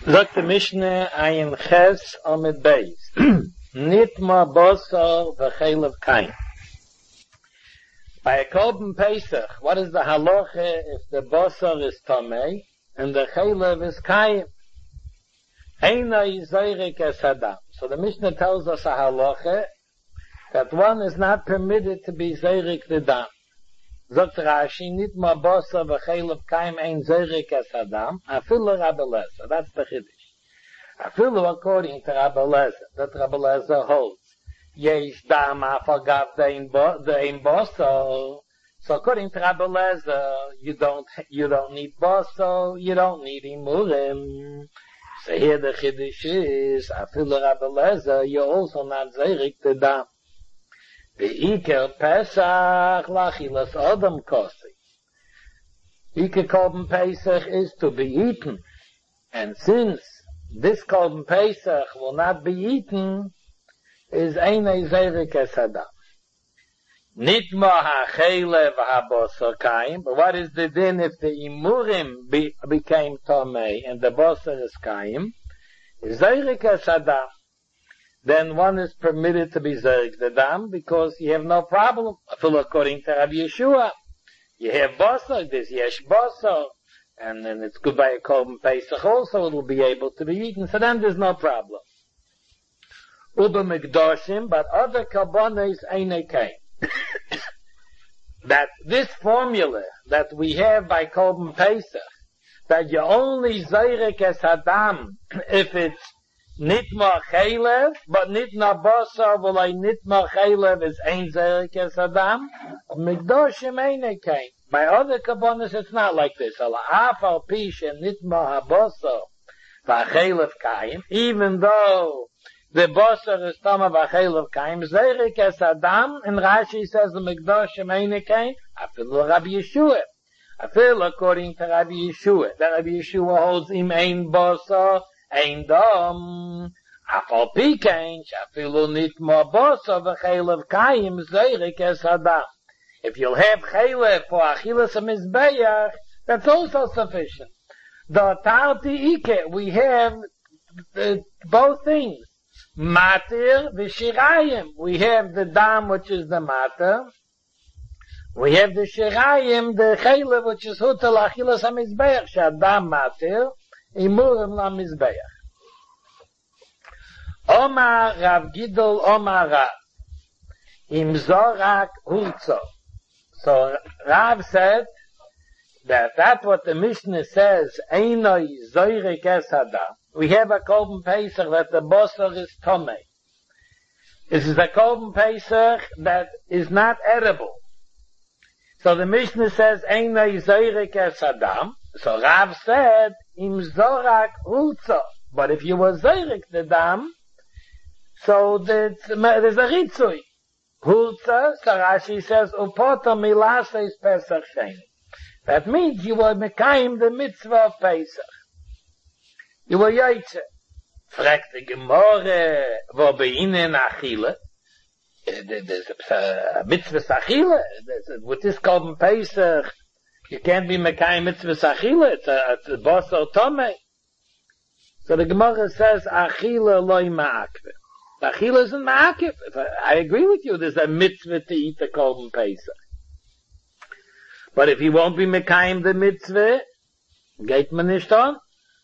Sagt der Mishnah ein Ches Amid Beis. Nit ma Bosor v'chelev kain. By a Korban Pesach, what is the halacha if the Bosor is Tomei and the chelev is kain? Eina yizoyrek es Adam. So the Mishnah tells us a halacha that one is not permitted to be zoyrek the dam. Sagt Rashi, nit ma Bosor v'chelev kain ein zoyrek es Adam, afilu Rabbi Lezer. That's the Chiddush. Afilu according to Rabbi Lezer, that Rabbi Lezer holds. Yesh dam afagav the ein Bosor. So according to Rabbi Lezer, you don't need Bosor, you don't need Imurim. So here the Chiddush is, afilu Rabbi Lezer, you're also not zoyrek the dam. The Iker Pesach lachilas Adam kosi. Iker Korban Pesach is to be eaten. And since this Korban Pesach will not be eaten, is Einei Zoyrek es Adam. Nitma ha'chelev ha'bosor kaim. But what is the din if the Imurim became Tomei and the Bosor is kaim? Is Zoyrek es Adam. Then one is permitted to be zoyrek the dam because you have no problem. According to Rabbi Yeshua, you have bosor, there's yesh bosor, and then it's good by a Korban Pesach also, it will be able to be eaten. So then there's no problem. Uba mikdoshim, but other karbonos ain't kain. That this formula that we have by Korban Pesach, that you only zoyrek es Adam if it's Nitma chelev, but nitma bosor, v'lai nitma chelev is ein zoyrek es Adam. Mikdoshim ein kain. By other kabbonos, it's not like this. Ala afal pish and nitma habosor v'chelev kain. Even though the bosor is tama v'chelev kain, zoyrek es Adam. And Rashi says the mikdoshim ein kain. Afilu Rabbi Yeshua. Afilu according to Rabbi Yeshua. That Rabbi Yeshua holds him ein bosor. Ein dam, afal pikein, shafilu nitma bosor v'chelev kaim zoyrek es Adam. If you'll have chelev for achilas hamizbeach, that's also sufficient. The tarti ike, we have both things. Matir v'shirayim. We have the dam, which is the matir. We have the shirayim, the chelev, which is hutel achilas hamizbeach, shadam matir. Imurim la mizbeach. Omar Rav Gidol Omar Rav. Im Zorak Hurzo. So Rav said that's what the Mishnah says, Einoi Zoyrek es Adam. We have a Korban Pesach that the Bosor is Tomei. This is a Korban Pesach that is not edible. So the Mishnah says, Einoi Zoyrek es Adam. So Rav said, Im Zorak Hurzo. But if you were Zoyrek the dam, so there's a Ritzui. Hurzo, so Rashi says, Upoto Milases Pesach Sheni. That means you were Mekayim the mitzvah of Pesach. You were Yaitze. Fragt the Gemore, wo beinen Achille. There's a mitzvah Achille. With this Korban Pesach, you can't be Mekayim mitzvah Achille. It's a Bosor Tomei. So the Gemara says, Achille loy ma'akve. Achille isn't ma'akiv. I agree with you, there's a mitzvah to eat the Korban Pesach. But if he won't be Mekayim the mitzvah, geht man nicht on.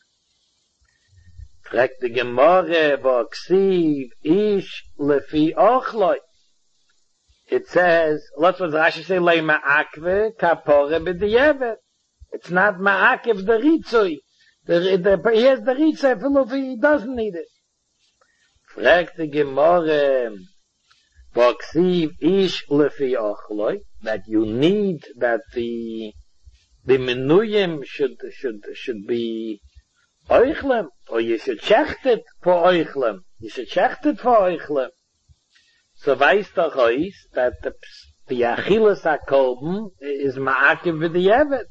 Fragt die Gemara, wo ksiv ish lefi ochloi. It says, let's what Rashi say, lei ma'akve kapore b'diyevet. It's not ma'akiv the ritzui. He has the ritzui, if he doesn't need it. Fragt die Gemara, wo ksiv ish lefi ochloi, that you need, that the menuyim should be oichlem, or you should checht it for oichlem. You should checht it for oichlem. So weiß doch ois, that the achilas hakolben is ma'akiv v'diyevet.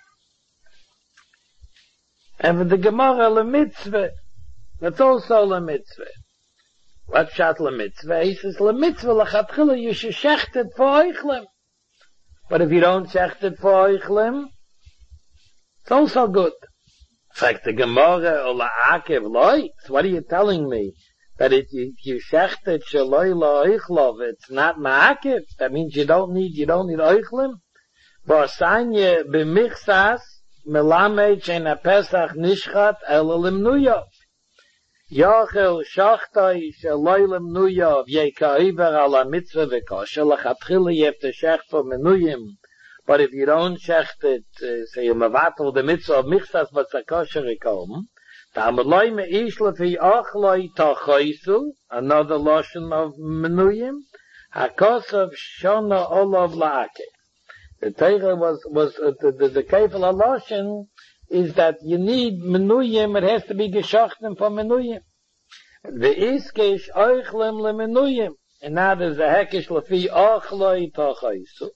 And with the Gemara le-mitzvah, that's also le-mitzvah. What shat le-mitzvah? He says le-mitzvah l'chatchila, you should shecht it for oichlem. But if you don't shecht it for oichlem, it's also good. Fragt the Gemara, Ola Akev Loi? So what are you telling me? That you shechted Shaloi La Oichlov, it's not Ma'akev? That means you don't need Oichlim? Ba'asanya b'michsas, melamed shein ha-Pesach nishchat ela limnuyov. Yochel shachtoi shaloi limnuyov, yekaiver ala mitzvah v'kosher, lachatchila you have to shech for menuyim. But if you don't shecht it, say you mavatel the mitzvah of michsas, but it's a kosher rekom, ta'amaloi me'ish lefi ochloi tachoisu, another lotion of menuyim, ha-kosav shona olav la'ake. The Torah was the Kefil HaLoshen is that you need menuyim, it has to be geschochten for menuyim. The iskish oichlem le menuyim. And now there's a hekish lefi ochloi tachaisu.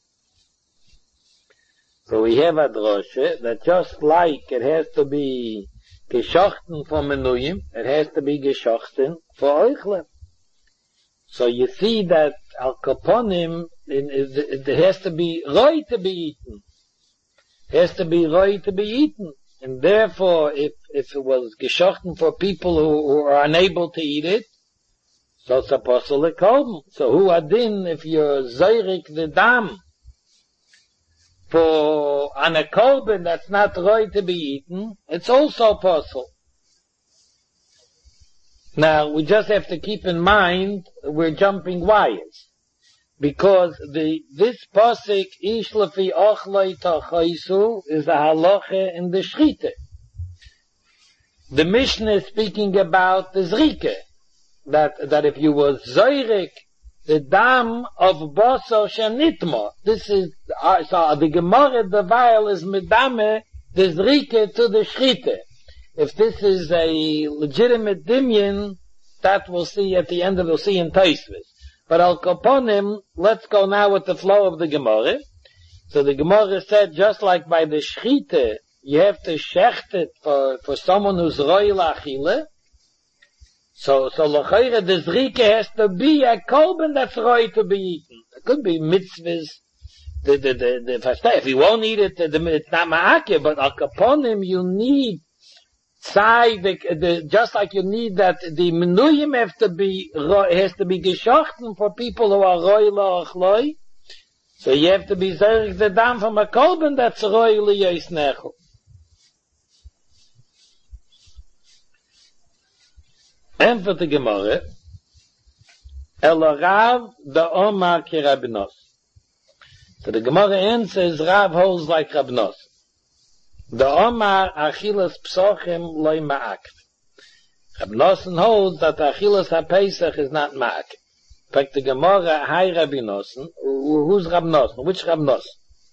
So we have a droshe that just like it has to be geschochten for menuyim, it has to be geschochten for oichlem. So you see that al kaponim, it has to be roi to be eaten. It has to be roi to be eaten. And therefore, if it was geschochten for people who are unable to eat it, so it's a posel lekolben. So who adin, if you're zayrik the dam, for an a kolben that's not roi to be eaten, it's also posel. Now, we just have to keep in mind, we're jumping wires. Because this posik, ish lefi ochloi tachaisu, is a halacha in the Shchite. The Mishnah is speaking about the Zrike. That if you were zoyrik, the dam of boso shenitmo. This is, so the Gemara, the vial is medame, the Zrike to the Shchite. If this is a legitimate dimyan, that we'll see at the end of, we'll see in Tosfos. But al kaponim, let's go now with the flow of the Gemara. So the Gemara said, just like by the Shchite, you have to shecht it for someone who's roi lachile. So l'chayre, the Zrike has to be a kolben that's roi to be eaten. It could be mitzvahs. If you won't eat it, it's not ma'ake, but al kaponim, you need just like you need that the menuyim has to be geschochten for people who are roi la'achloi. So you have to be zerig the dam from a kolben that's roi liyos nechel. And for the Gemara, El Rav da Omar ki Rabnos. So the Gemara answers, Rav holds like Rabnos. The Omar achilas psochim loy ma'ak. Rabnosen holds that achilas ha-Pesach is not ma'ak. In fact, the Gemara, hi Rabinosen, who's Rabnosen? Which Rabnosen?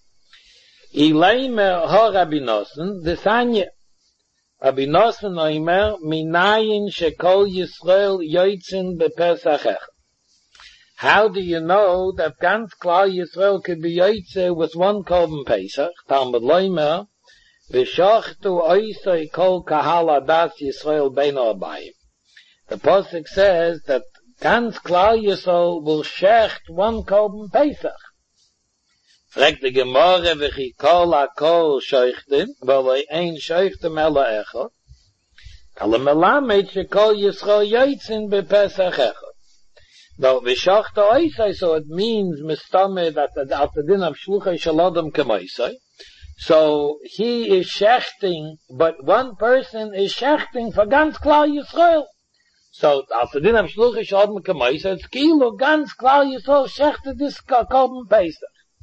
Ileime ho Rabinosen, the Sanya. Rabinosen oimer, minayin shekol Yisrael yoitzin bepesachech. How do you know that ganz klar Yisrael could be yoitze with one korban Pesach? Talmud loimer, V'shachtu oisoi kol kahal adas Yisrael beino abayim. The Pasuk says that ganz klar Yisrael will shecht one korban Pesach. Fragt the Gemara v'chi kol hakol sheichtim, v'loi ein sheichtim ela echot. Kala melamed shekol Yisrael yoitzin bepesach echot. Now, v'shachtu oisoi, so it means mistame that at the din of shluchai shalodam kemoisoi. So he is shechting, but one person is shechting for ganz klar Yisrael. So after din am shluchah shalom kamay, so it's kilo ganz klar Yisrael shechted this korban Pesach.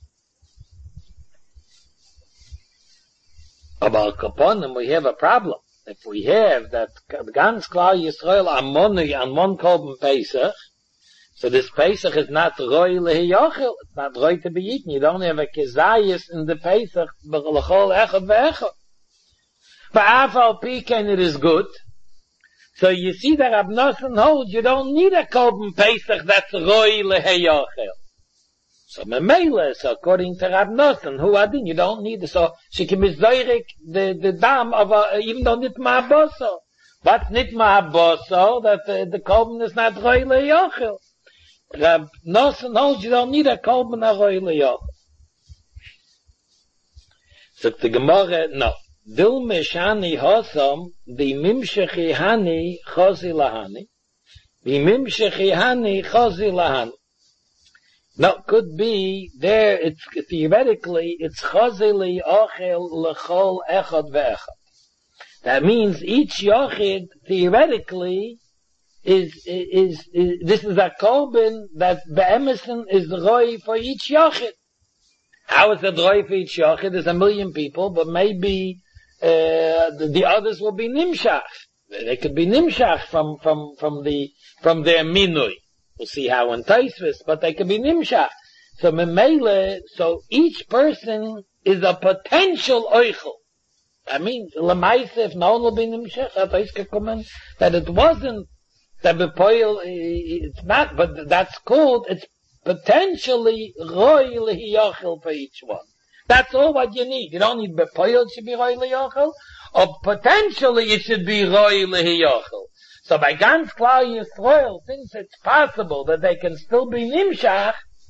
About kaponim we have a problem. If we have that ganz klar Yisrael amoni on one korban Pesach, so this Pesach is not roi lehiyochel. It's not roi to be eaten. You don't have a kezayis in the Pesach. B'chol echad ve'echad. Ba'afal piken it is good. So you see that Rab Nosson holds you don't need a korban Pesach that's roi lehiyochel. So memele, so according to Rab Nosson, who adin, you don't need it. So she can be zoyrik the dam of even though nit ma'aboso. But nit ma'aboso, that the korban is not roi lehiyochel. Rab Nosson holds you don't need a korban aroi leyochel. So the Gemara, no. Dil meshani hosam, the mimshechi hani chozi lahani. The mimshechi hani chozi lahani. Now, could be, there, it's, theoretically, it's chozi li ochel lechol echad ve'echad. That means each yochid, theoretically, is this is a korban that be'emerson is roi for each yochid. How is it roi for each yochid? There's 1 million people, but maybe the others will be nimshach. They could be nimshach from their minui. We'll see how in Taisvis, but they could be nimshach. So memele, so each person is a potential oichel. I mean, lemaise, if no one will be nimshach, that it wasn't that bepoil, it's not, but that's called, it's potentially roi lehiyachel for each one. That's all what you need. You don't need bepoil, it should be roi lehiyachel, or potentially it should be roi lehiyachel. So by ganz klar Yisrael, since it's possible that they can still be nimshach,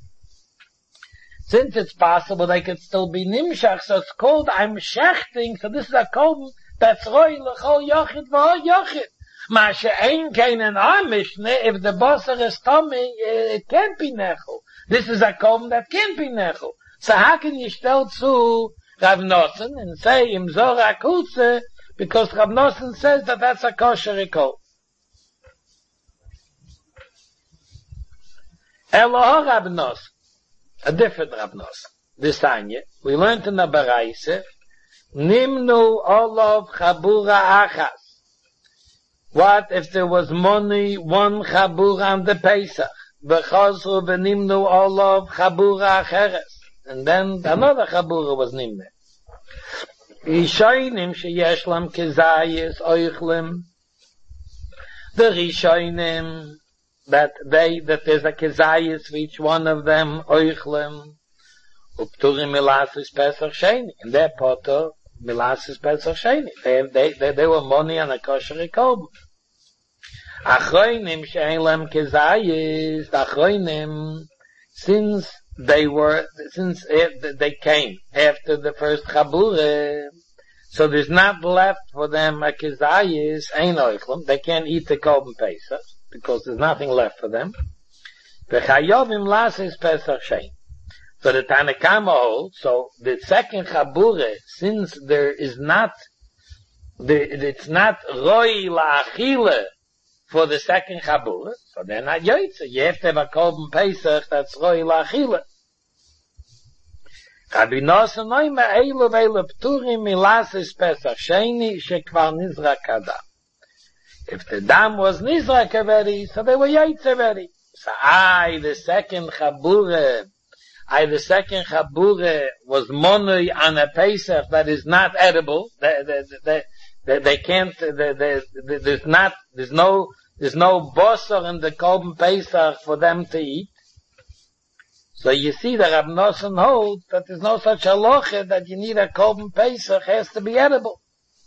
so it's called I'm shechting, so this is a korban that's roi lechol yachid v'ho yachid. Masha ein keinen Amishne, if the basar is tummy, it can't be nechel. This is a korban that can't be nechel. So how can you stell zu Rav Nosson and say im Zorah Kutze, because Rav Nosson says that that's a kosher korban. Eloha Rav Nosson, a different Rav Nosson. This Tanya, we learned in the Baraise, Nimnu Olav Chabura Achas. What if there was money, one chabura on the Pesach? V'chazru v'nimnu olav chabura acheres. And then another chabura was nimne. Rishonim sheyesh lam kezayis oichlim. The Rishonim, that there's a kezayis for each one of them, oichlim. Upturim milasis pesach sheni. In their poto, milasis pesach sheni. They were money on a kosher korban. Achroinim she'en lem kezayis, achroinim, since they came after the first chabure, so there's not left for them a kezayis, ein oichlem, they can't eat the korban pesach, because there's nothing left for them. V'chayovim lasis pesach shein. So the Tanakama holds, so the second chabure, since there is not, it's not roi la'achile, for the second chabura, so they're not yoytze. You have to have a korban pesach that's roi la'achila. Rabbi Nosson noime eilu v'eilu pturim milasis pesach sheni shekvar nizrak adam. If the dam was nizrak already, so they were yoytze already. So the second chabura was monoi on a pesach that is not edible. They can't, there's no bosser in the korban pesach for them to eat. So you see that Rav Nosson holds that there's no such halacha that you need a korban pesach has to be edible.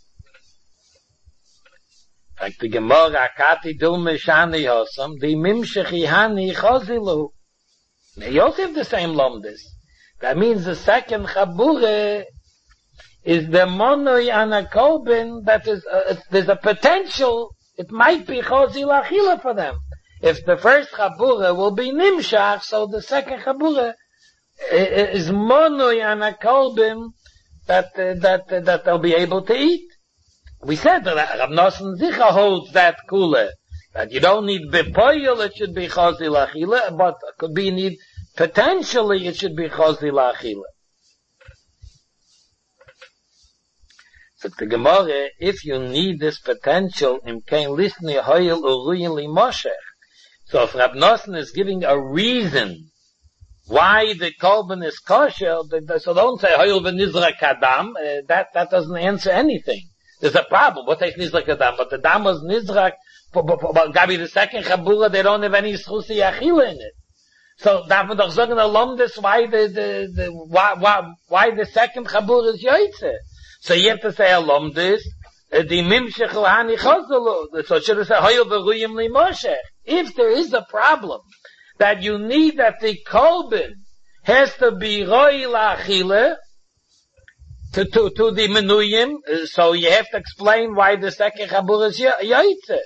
Like the Gemara, Akati dul meshani hosam, the mimshechi hani chozilu. They also have the same lomdis. That means the second chabure is the monoi on a korban that is, there's a potential, it might be chozi lachila for them. If the first chabura will be nimshach, so the second chabura is monoi on a korban that they'll be able to eat. We said that Rav Nosson Zicha holds that kula, that you don't need bepoil, it should be chozi lachila, but could be need, potentially it should be chozi lachila. So the Gemara, if you need this potential, im kein lisni hoyel uruyin li moshech. So if Rav Nosson is giving a reason why the korban is kosher, so don't say hoyel v'nizrak adam, that doesn't answer anything. There's a problem. What takes nizrak adam? But the dam was nizrak, but Gabi the second chabura, they don't have any schusi achila in it. So darf man doch sagen, along this, why the second chabura is yoytze. So you have to say along this, the mimshech hani chazelu. So should have said hoyel v'ruyim li moshech. If there is a problem that you need that the korban has to be roi la'achile, to the menuyim, so you have to explain why the second chabur is yaitze.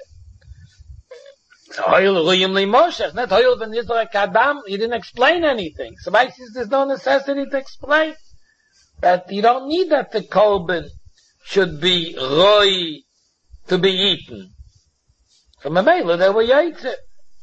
Hoil ruyim li moshech, not hoil ben Yisrael kadam, you didn't explain anything. So I says there's no necessity to explain. That you don't need that the kolben should be roi to be eaten. So Mamela, they were yaitze.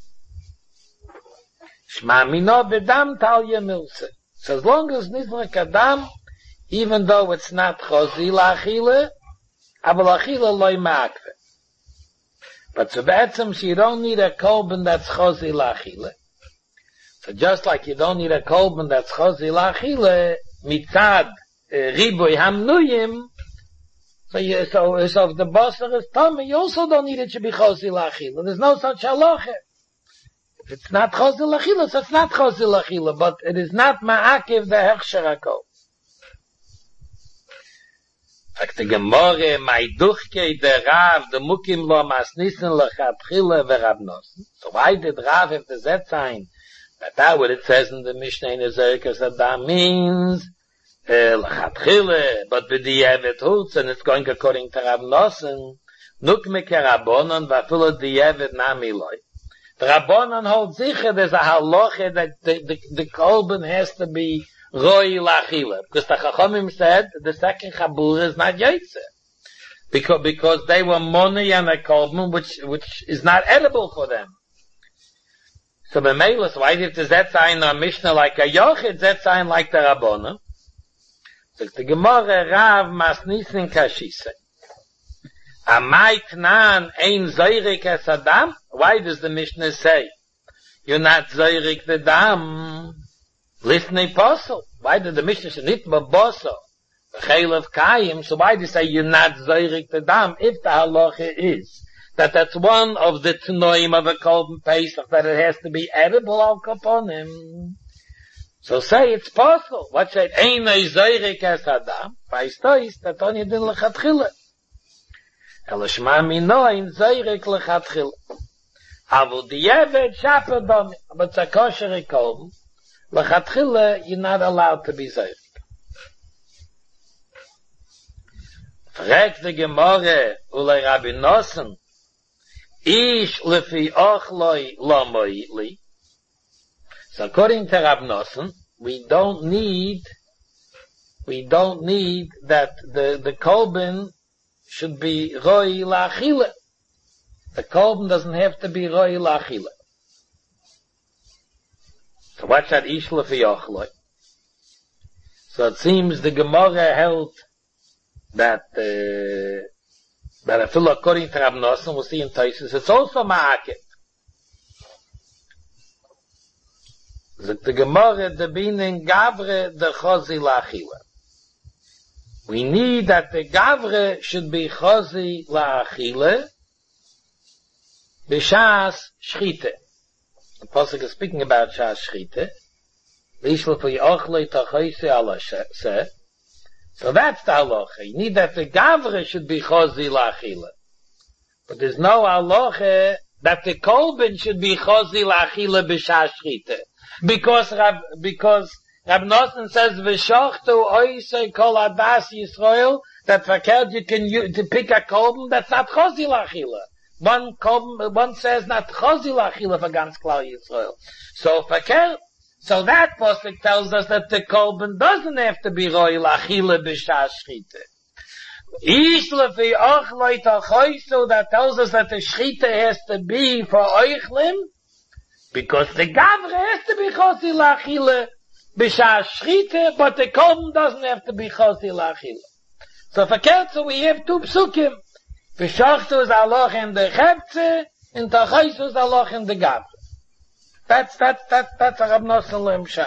Shma mino bedam talya milse. So as long as Yisrael kadam, even though it's not chosi la'achile, aber la'achile loy ma'akve. But so be'etzem, you don't need a kolben that's chosi la'achile. So just like you don't need a kolben that's chosi la'achile, mitzad riboy hamnuyim, so if the basar is tummy, you also don't need it to be chosi la'achile. There's no such halacha. If it's not chosi la'achile, so it's not chosi la'achile, but it is not ma'akiv the hechsher hakol. Like the Gemara, my duchke, the Rav, the Mukim lo masnissen lechatchile verabnos. So why did Rav have the Z sign? That what it says in the Mishnah in Ezekiel, that means lechatchile, but with the Yevet Hutz, and it's going according to Rav Nosen, nukme ke Rabbonon, vafilo the Yevet namiloi. The Rabbonon holds sicher, there's a halacha that the kolben has to be Roi la'achile. Because the Chachamim said the second chabur is not yaitze. Because they were money and a kolben which is not edible for them. So b'meilas, why did the Zet sign a Mishnah like a Yochid, Zet sign like the Rabbona? So the Gemara Rav masnisin kashise. Amai knan ein zoirik es adam? Why does the Mishnah say you're not zoirik the dam? Listen a apostle. Why did the Mishnah say nit baboso? The chayil of kayim. So why did they say you're not zayrik the dam? If the halacha is that's one of the tnoim of a kolben pesach that it has to be edible al kaponim. So say it's possible. What said ein zayrik es adam? Vaystois that only din lechatchila. Elishma mino ein zayrik lechatchila. Avu diyevet shapadom. But it's a kosher kolben. L'chatchila, you're not allowed to be zayrik. Frag the Gemara, ulei Rabbi Nosen, ish lefi ochloi lo moitli. So according to Rabbi Nosen, we don't need that the kolben should be roi la'achila. The kolben doesn't have to be roi la'achila. So what's that ish lefi ochloi? So it seems the Gemara held that a fellow according to Rav Nosen, we'll see in Taisus, it's also ma'akit. The Gemara, the binin gavre, the chozi la'achila. We need that the gavre should be chozi la'achila b'shas shchite. The Pasuk is speaking about shas shchite. L'ishlo for yochlei tachoyse ala seh. So that's the halacha. You need that the gavre should be chozi la'achila. But there's no halacha that the kolben should be chozi la'achila b'shas shchite. Because Rab Nosen says, v'shochtu oisei kol adas Yisrael, that verkehrt you can to pick a kolben that's not chozi la'achila. One says not chozi la'achila for ganz klar Yisrael. So verkehrt. So that pasuk tells us that the kolben doesn't have to be roi la'achila b'shas shchite. Ish lefi ochloi tachoyso, that tells us that the shchite has to be for oichlim, because the gavre has to be chosi la'achila b'shas shchite, but the kolben doesn't have to be chosi la'achila. So verkehrt, so we have two psukim. V'shochtu is aloch in the chepze, and tachoyso is aloch in the gavre. That's a Rab Nosen Lemshah.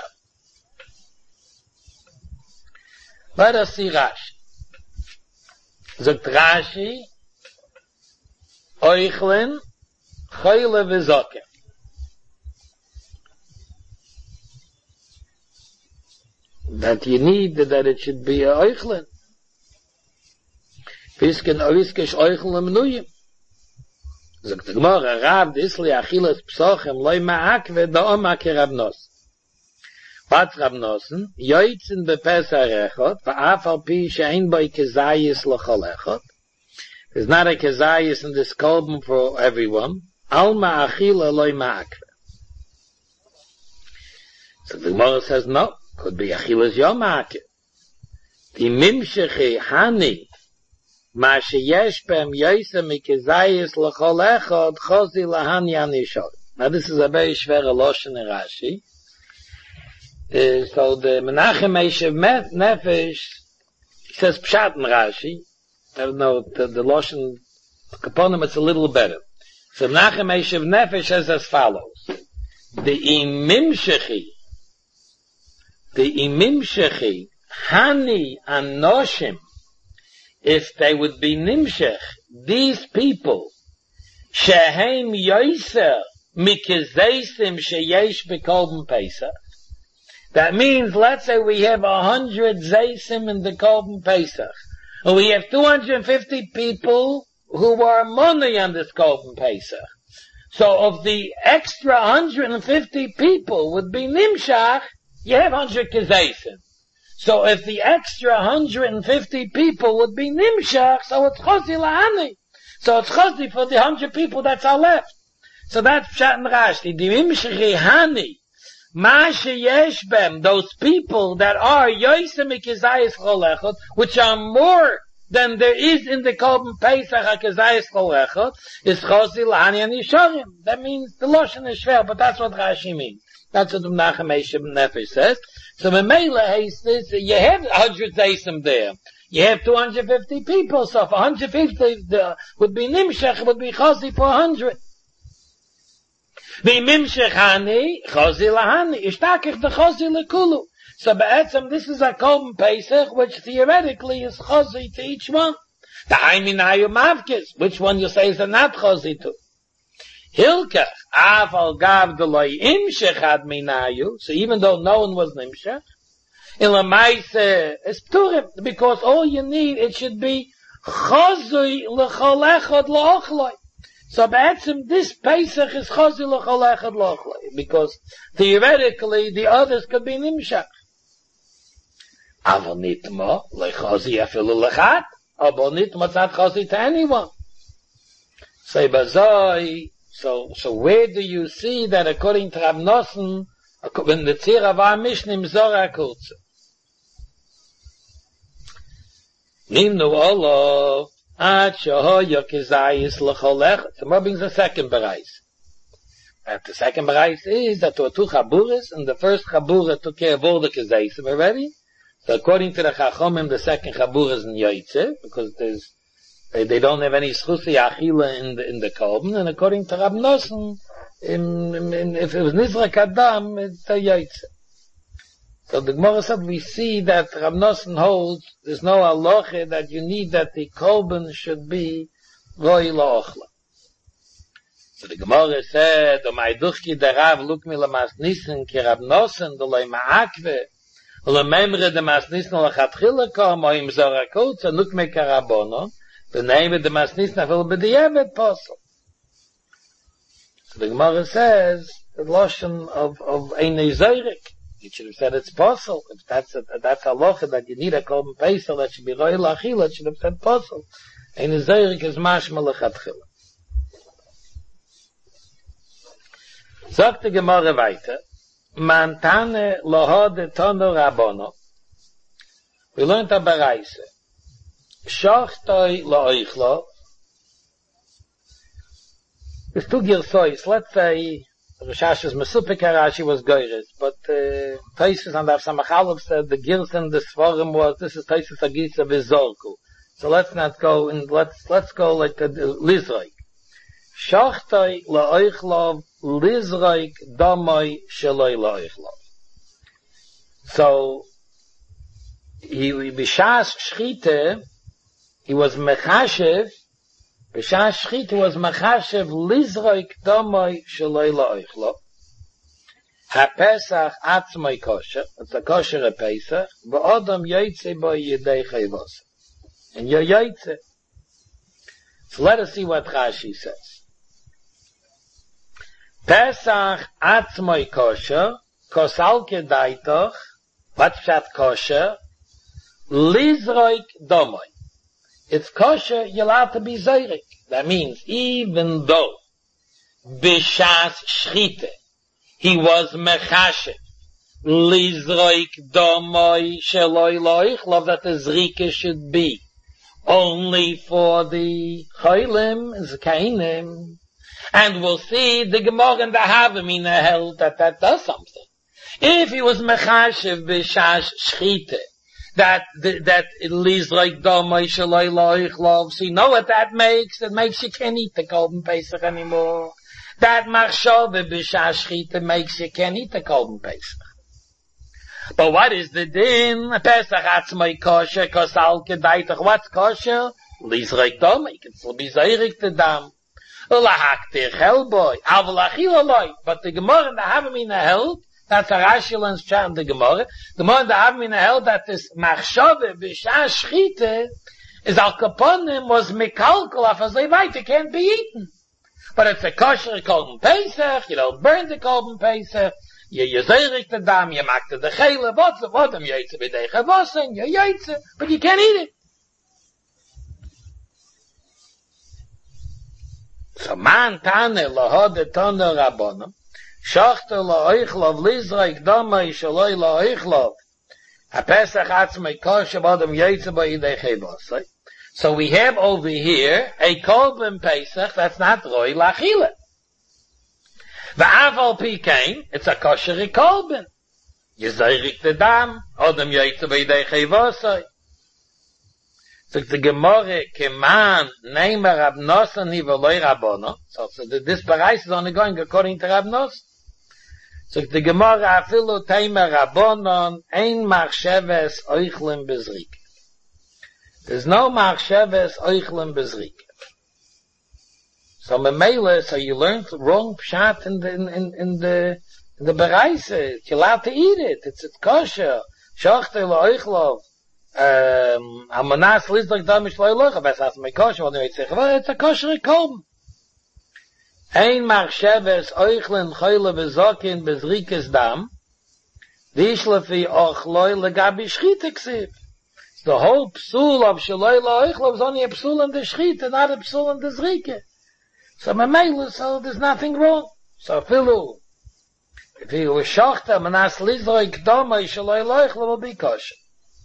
Let us see Rashi. Zogt Rashi, Oichlin, Choyle v'zoke. That you need, that it should be a Oichlin. Fisken oiskish Oichlin menuyim. Zogt the Gemara, Rav, disli achilas psochem, loy ma'akve, da'om ake Rav Nosen. Pat Rav Nosson, Yoitzen bepesach echot, va'af al pi she'ein boi kezayis l'chol echot. There's not a kezayis in this kolben for everyone. Alma achila loy ma'akve. So the Gemara says, no, could be achilas yom ma'akve. The mimshechi hani, ma sheyesh bem yoyse mikezayis l'chol echot, chozi lahani anishor. Now this is a very schwere loshen in Rashi. So the Menachem Eshev Nefesh says Pshat in Rashi. I don't know, the loshen Kaponim it's a little better. So Menachem Eshev Nefesh says as follows: the imimshechi hani anoshim, if they would be nimshech, these people shehem yoiser mikezeisim sheyesh bekolben Pesach. That means, let's say we have 100 Zaysim in the Korban Pesach. And we have 250 people who are money on this Korban Pesach. So of the extra 150 people would be Nimshach, you have 100 Zaysim. So if the extra 150 people would be Nimshach, so it's Chosi Lahani. So it's Chosi for the 100 people that's are left. So that's Pshat and Rashi. The Nimshach Hani. Those people that are which are more than there is in the Korban Pesach HaKazayis Cholechot, is Chosi Lahani and Yishorim. That means the Loshen is schwer, but that's what Rashi means. That's what the Menachem Eshev Nefesh says. So Memela says, you have 100 Zaysim there. You have 250 people, so for 150 would be Nimshech, would be Chosi for 100. V'imimshechani, chosi lahani, ishtakich the chosi lekulu. So be'etzem, this is a Korban Pesach, which theoretically is chosi to each one. The Haiminayu Mavkis, which one you say is not chosi to. Hilkach, aval gav deloi imshechad minayu, so even though no one was nimshech, ilamaise is pturim, because all you need, it should be chosi lechol echad lo'ochloi. So be'etzim, this Pesach is Chosi l'chol echad lochlei, because theoretically the others could be nimshach. Aval nitmo lechosi afilu lechat, aval nitmo tzad chosi to anyone. Say bazoi. So where do you see that according to Rav Nosson, when the Tzira var Mishnim Zorah Kurze? Nimnu Olav. So more brings the second bereis. And the second bereis is that there were two chaburas, and the first chabura took care of all the kezeisim already. So according to the Chachomim, the second chabura is in Yoitze, because they don't have any schusi achila in the Korban, and according to Rav Nosson, if it was Nizrak Adam, it's a Yoitze. So the Gemara said we see that Rav Nosson holds there's no halacha that you need that the Korban should be roi la'ochla. So the Gemara said, "Omay duchki derav luk mi lamas nissen ki Rav Nosson dolay ma'akve ulememre de mas nissen lachatchila kom oim zorakot so nuk me karabono the name of the mas nissen afil b'diyevet posel." So the Gemara says the lotion of einei zorik. You should have said it's possible. If that's halacha that you need a Korban Pesach that should be roy la'achila, it should have said possible. And the Zayrik is mashma lechatchila. Sagt die Gemara weiter, man tane lohode tono rabono. We learned a bereise. Shochtoi la'oichlo. There's two girsois. Let's say Rishash's Mesupik Rashi was Goyres, but Taisus and Avsamachalov said the Girs and the Svarim was, this is Taisus Agisa Vizorku. So let's not go, and let's go like the Lizroik. Shachtoi la'oichlov Lizroik damoi sheloi la'oichlov. So, Bishas Shchite, he was Mechashev, B'shas Shchit was machashev lizroik domoi sheloi la'oichlov. HaPesach atzmoi kosher, it's a kosher Pesach, v'odom yoytze bo yedei chayvos. And you're yoytze. So let us see what Rashi says. Pesach atzmoi kosher, kosalke daitoch, what's that kosher? Lizroik domoy. It's kosher, you're allowed to be zeirik. That means, even though, b'shas shchite, he was mechashev, lizroik domoy sheloi loichlov, that the zrike should be only for the cholim, zkainim. And we'll see the Gemara and the Havamina held that does something. If he was mechashev b'shas shchite, that it leaves like domay shaloi loichlov. So you know what that makes? It makes you can't eat the Korban Pesach anymore. That machshava b'shas shchita makes you can't eat the Korban Pesach. But what is the din? Pesach atzmai kosher, kosal kedaitach. What's kosher? Leaves like domay. You can still be zeirik the dam. Ulahaktir hellboy. Avalachil. But the Gemara and the Havamina held, that's a Rashi learns chant the Gemara. The Gemara and the Havamina held that this machshava b'shas shchita is al kaponim was mikalkal af as it can't be eaten. But it's a kosher Korban Pesach, you don't burn the Korban Pesach, you zeirik the dam, you makta the chayla, what am yaitze b'dei chavosen, you yaitze, but you can't eat it. So man tane lahod tane rabbonim, shachte la'oichlov lizraik damai shaloi la'oichlov, a pesach atzmei kosher b'adam yaitze b'idei chavosen. So we have over here a Korban Pesach that's not roi lachila. V'aval pikein, it's a kosher Korban. Yezayrik the dam, odem yaitze b'idei chevosai. So the Gemara, keman, neimer Rab Nosson v'loi Rabbono. So this parais is only going according to Rab Nosson. So the Gemara, afilu teimer Rabbonon, ein machsheves oichlim bezrik. There's no machsheves oichlim bezrik. So memele, so you learned wrong pshat in the bereise. You're allowed to eat it. It's kosher. Shochte loichlov. Amanas lizdak damish loichlov. Besas me kosher. It's a kosher korban. Ein machsheves oichlin choyle bezokin bezrikes dam. Dishlefi ochloi legabi shchite ksiv. The whole psul of shaloi la'oichlov is only a psul in the shchita, not a psul in the zrike. So memele, so there's nothing wrong. So filu, if he was shochta, manas lizroi kdoma, shaloi la'oichlov will be kosher.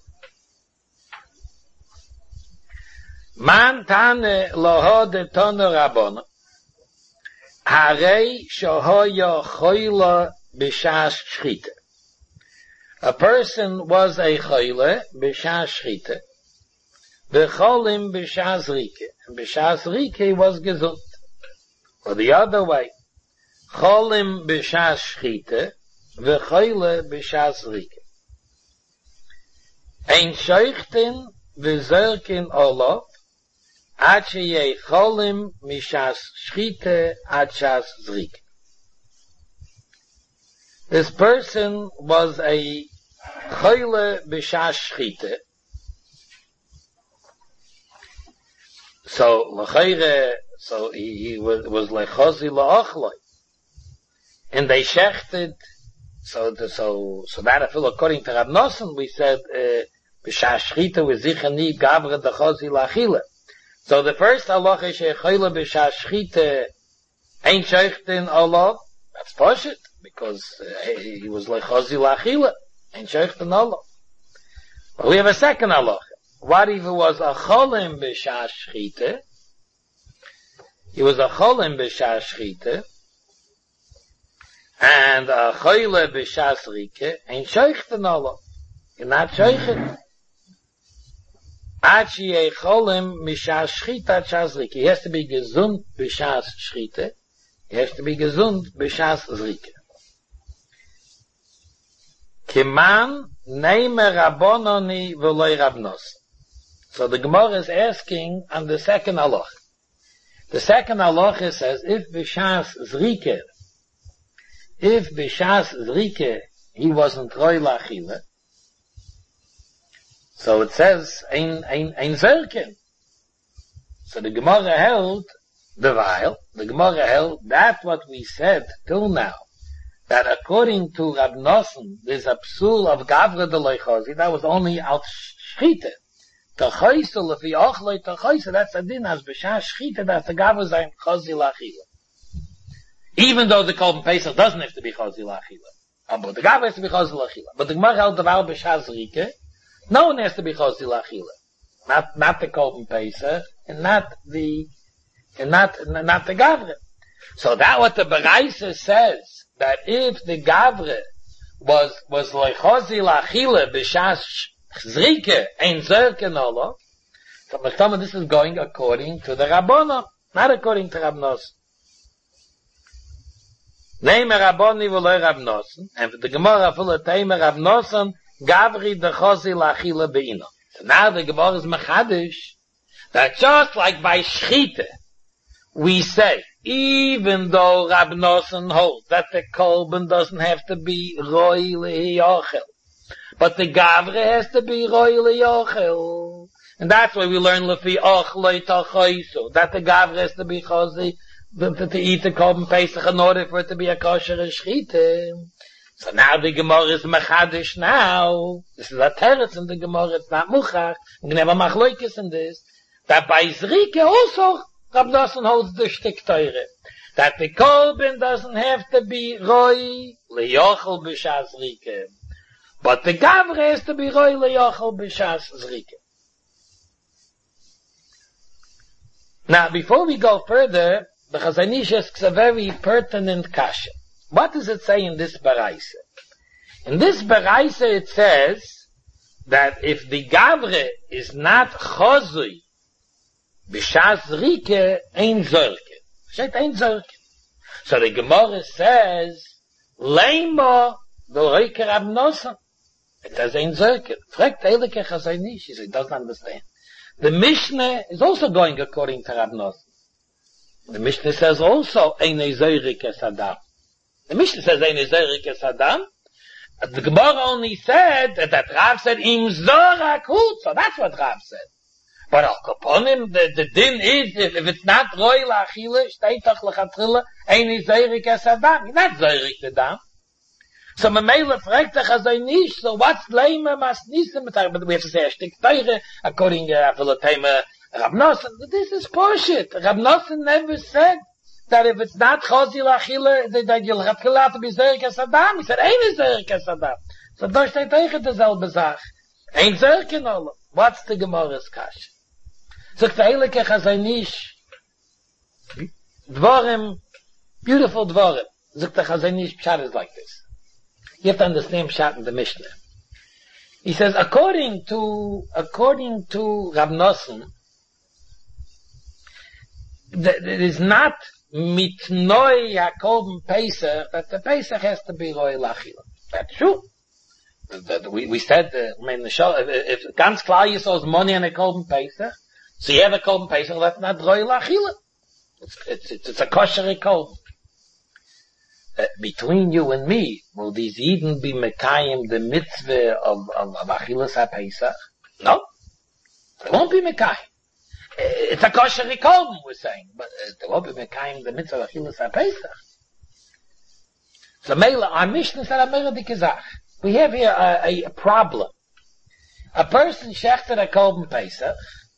Man tane loho de tonu rabbona, harei shohoya choyla b'shas shchita. A person was a choyle b'shas shchita, v'cholim b'shas rike, and b'shas rike was gesund. Or the other way, cholim b'shas shchita, v'choyle b'shas rike. Ein shoichtin v'zerkin olov, ad sheyeh cholim b'shas shchita ad shas rike. This person was a choyle b'shas shchita. So l'chayre, so he was lechozi la'ochloi, and they shechted. So that I feel according to Rab Nosson, we said b'shas shchita with zichani gavra dechozi la'achila. So the first halacha is choyle b'shas shchita ain't shechtin olav. That's poshut. Because he was like Chazi Lachila and Sheikh the Nolo. But we have a second halacha. What if he was a Cholim b'shas shchita? He was a Cholim b'shas shchita and a Choyle b'shas rike and Sheikh the Nolo. You're not Sheikh it. Ad sheyeh Cholim b'shas shchita shas rike. He has to be gesund b'shas shchita. He has to be gesund b'shas rike. Kiman neimer Rabbononi v'loi Rab Nosson. So the Gemara is asking on the second halacha. The second halacha says, if b'shas zrike, he wasn't roi la'achila. So it says, ein zerken. So the Gemara held, the Gemara held, that's what we said till now. that according to Rab Nosson, there's a psul of Gavre de Leichosi, that was only al Shchite. Tachoise, lefi ochloi tachoise, that's a din, as b'shah Shchite, that the Gavre zayin Chosi lachila. Even though the Korban Pesach doesn't have to be Chosi lachila. But the Gavre has to be Chosi lachila. But the Gemara held the Val b'shah Zrike, no one has to be Chosi lachila. Not the Korban Pesach, and not the Gavre. So that what the Baraisa says, that if the Gavre was Leichosi lachila b'shas Zrike ein Zerke nolo, so this is going according to the Rabbonon, not according to Rab Nosson. Neime Rabboni v'loi Rab Nosson, and for the Gemara full of Teime Rab Nosson, Gavri de Chosi lachila be'ino. So now the Gemara is mechadish, that just like by Shchite, we say, even though Rab Nosson holds that the Korban doesn't have to be Roi Le'yochel, but the Gavre has to be Roi Le'yochel. And that's why we learn Lefi Ochloi Tachoiso, that the Gavre has to be Chosi, to eat the Korban Pesach in order for it to be a kosher Shchite. So now the Gemara is Mechadish now. This is a teretz in the Gemara, it's not Muchach. We're going to have a Machloikis in this. That by Zrike also, Rab Nosson holds the shtik teure. That the Korban doesn't have to be Roi Le'yochel b'shas Zrike. But the Gavre has to be Roi Le'yochel b'shas Zrike. Now, before we go further, the Chazon Ish asks a very pertinent kasha. What does it say in this Baraisa? In this Baraisa it says that if the Gavre is not Chozui b'shas Zrike, ein Zorke. Steht ein Zorke. So the Gemara says, Leimo v'roike Rab Nosson. It says ein Zorke. Fragt Eilike Chazon Ish, he doesn't understand. The Mishnah is also going according to Rab Nosson. The Mishnah says also, ein Zorke es Adam. The Mishnah says, ein Zorke es Adam. The Gemara only said that Rav said, im Zorak hut. So that's what Rav said. But al kaponim, the din is, if it's not Roi lachila, steht doch lechatchila, ein Zorke es Adam. Not Zorke the Dam. So Mamela fragt the Chazon Ish, so what's leima mas nisim? But we have to say a shtik teire, according to Rab Nosson. This is bullshit. Rab Nosson never said that if it's not Chosi lachila, that you'll have to be Zorke es Adam. He said, ein Zorke es Adam. So da steht tegen dezelfde Sach. Ein Zorke nolo. What's the Gemara's kash? So the Eilike Chazon Ish, Dvorim, beautiful Dvorim. So the Chazon Ish pshat is like this. You have to understand pshat in the Mishnah. He says, according to Rab Nosson, it is not mitnoi HaKorban Pesach, that the Pesach has to be Roi lachila. That's true. We said, if ganz klar Yisrael's money on a Korban Pesach, so you have a Korban Pesach, that's not Roi lachila. It's a kosher Korban. Between you and me, will these Yidden be mekayim the mitzvah of Achilas HaPesach? No. They won't be mekayim. It's a kosher Korban, we're saying, but they won't be mekayim the mitzvah of Achilas HaPesach. So Mela, our Mishnah said a Gezach. We have here a problem. A person shechted a Korban Pesach,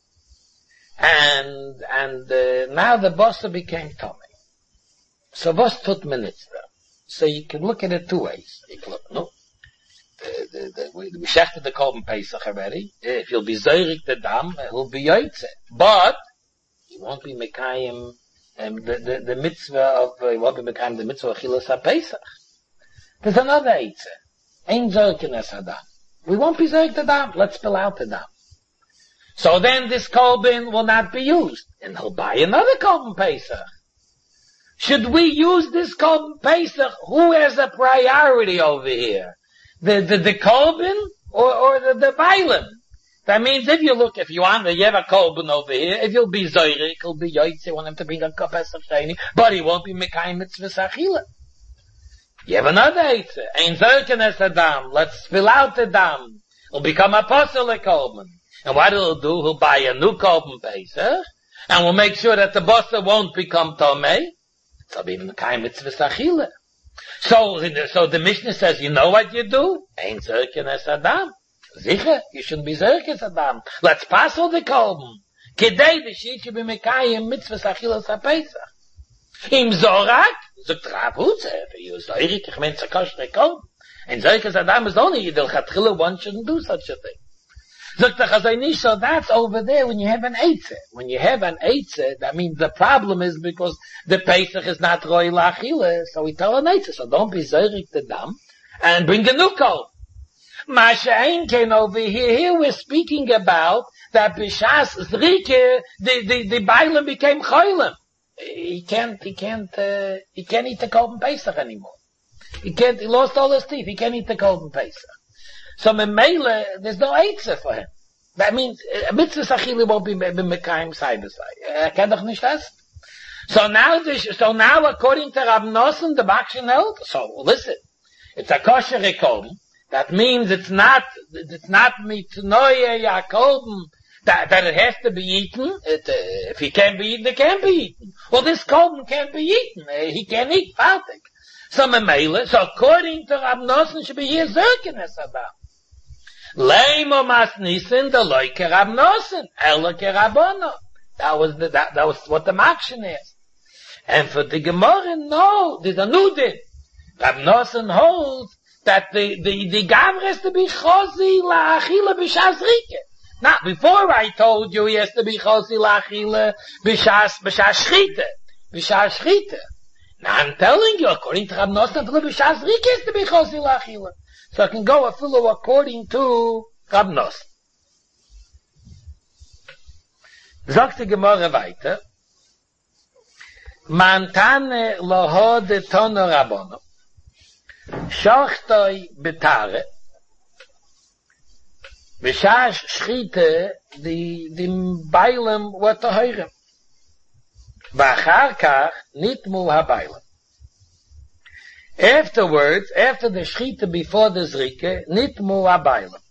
and now the bossa became Tomei. So was tut mitzvah? So you can look at it two ways. You can look, no, we shechted the Korban Pesach already. If you'll be Zorik the Dam, he'll be Yoitze. But he won't be Mekayim the mitzvah of he won't be Mekayim the mitzvah of Chilas HaPesach. There's another Eitze. Ein Zorik es Adam. We won't be Zorik the Dam. Let's spill out the Dam. So then this Korban will not be used, and he'll buy another Korban Pesach. Should we use this Korban Pesach? Who has a priority over here? The Korban or the Bailam? That means if you have a Korban over here, if you'll be Zoyrik, he'll be Yoitze, you want him to bring a Pesach Sheni, but he won't be Mekayim Mitzvah Achila. You have another Eitze. Ein Zerken es Adam. Let's fill out the Dam. He'll become apostle a Korban. And what he'll do, he'll buy a new Korban Pesach, and we'll make sure that the bossa won't become Tomei. So be Mekayim Mitzvah Achila. So the Mishnah says, you know what you do? Ain't Zerkin es Adam. Sicher, you shouldn't be Zerkin es Adam. Let's pass all the kolben. Kedei the sheet should be mekayim mitzvahs achilas ha-Pesach. Im Zorak, sagt Rav Hutze, you Zorik, ich mein zerkoshre kolben. And Zerkin es Adam is only Yidel Chatchila, one shouldn't do such a thing. Sagt the Chazon Ish, so that's over there when you have an Eitzah. When you have an Eitzah, that means the problem is because the Pesach is not Roi Lachila, so we tell an Eitzah, so don't be Zorik the Dam, and bring a new kolben. Masha Ein came over here we're speaking about that B'shas Zrike, the Bailam became Choylem. He can't eat the Kolben Pesach anymore. He lost all his teeth, he can't eat the Kolben Pesach. So Memele, there's no Eitzah for him. That means, Mitzvah Sachili won't be Mekayim side by side. Kann doch nicht das? So now according to Rab Nosson, the Bakshin held, so listen, it's a kosher Kolben. That means it's not mitnoye yakolben that it has to be eaten. If he can't be eaten, it can't be eaten. Well, this kolben can't be eaten. He can't eat faltik. So according to Rab Nosson, should be here zerkin es Adam. Leimo mas nissen the loike Rab Nosson, elo ke Rabbono. That was what the Makshin is. And for the Gemara, no, there's a new din. Rab Nosson holds that the Gavra has to be Chosi La'achila B'shas Rike. Now, before I told you he has to be Chosi La'achila B'shas Shrite. B'shas Shrite. Now I'm telling you, according to Rab Nosson, B'shas Rike has to be Chosi La'achila. So I can go a fellow according to Rab Nosson. Sagt die Gemara weiter. Mantane loho de tono Rabbono. Shochtoi betare. Beshash schriete die Beilam wat te heuren. Vachar kach nitmu ha Beilam. Afterwards, after the schriete before the zrike, nitmu ha Beilam.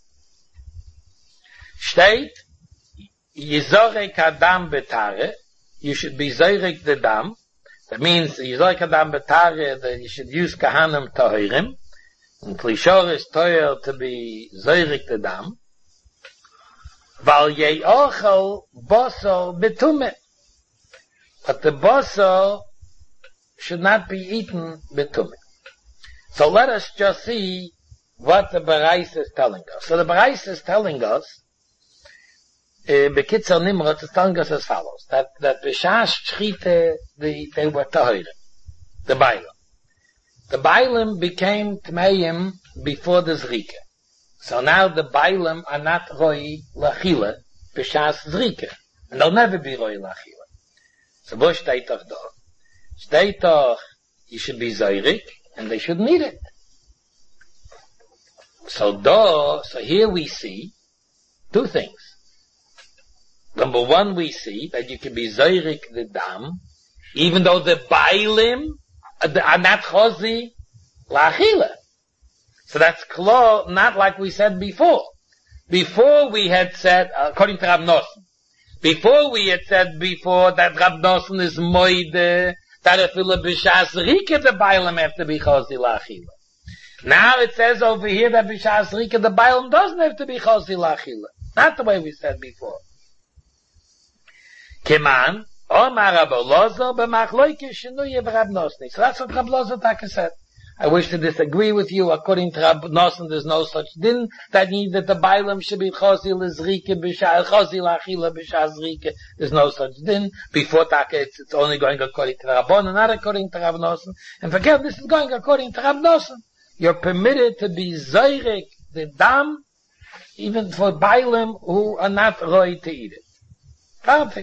Steht, Yizorek Adam betare, you should be Zorek the dam. That means Yizorek Adam betare, that you should use Kahanim Tohirim. And Klishor is Toyer to be Zorek the dam. Val Ye'ochel Bosor betume. But the Bosor should not be eaten betume. So let us just see what the Barais is telling us. So the Barais is telling us, Bekitzer Nimrod is telling us as follows, that B'shash Shchite, they were Tahirim, the Bailam. The Bailam became Tmeim before the Zrike. So now the Bailam are not Roi Lachila, B'shas Zrike. And they'll never be Roi Lachila. So wo steht doch da? Steht doch, you should be Zayrik, and they shouldn't eat it. So here we see two things. Number one, we see that you can be Zayrik the dam, even though the Bailim are not Chosi Lachila. So that's klar, not like we said before. Before we had said, according to Rab Nosson, before we had said before that Rab Nosson is moide, that if you b'shas rike the Bailam have to be Chosi Lachila. Now it says over here that b'shas rike the Bailam doesn't have to be Chosi Lachila. Not the way we said before. Keman, Omar Rab Elazar b'machloike shenuye v'Rab Nosson. So that's what Rab Elazar said. I wish to disagree with you. According to Rab Nosson, there's no such din that neither the Bailam should be Chosi L'Zrike Chosi L'Achila B'shas Zrike. There's no such din. Before Taka, it's only going according to Rabbanan, not according to Rab Nosson. And forget, this is going according to Rab Nosson. You're permitted to be Zayrek, the dam, even for Bailam who are not Roi to eat it. Perfect.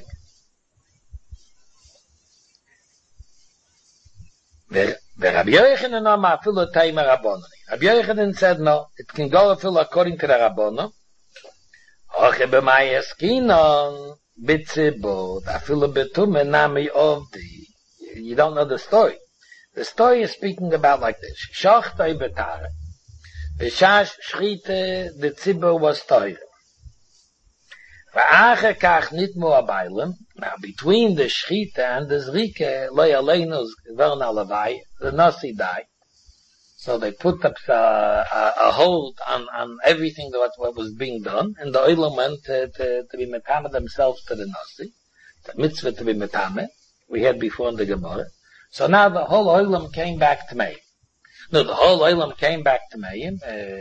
Rabbi Yochanan Amar Afilu Taima Rabbanon. Rabbi Yochanan said no, it can go afilu according to the Rabbanon. Hoche b'may eskinon b'tzibot afilu betume nami ovdi. You don't know the story. The story is speaking about like this. Shochtoi betare. B'shash shrite the tzibur was toire. V'acher kach nitmu abaylim. Now, between the Shchita and the Zrike, Lo Yaleinu Vern Alavai, the Nasi died. So they put up a hold on everything what was being done, and the oilam went to be metame themselves to the nasi, the mitzvah to be metame, we had before in the Gemara. So now the whole oilam came back to me. No, the whole oilam came back to me.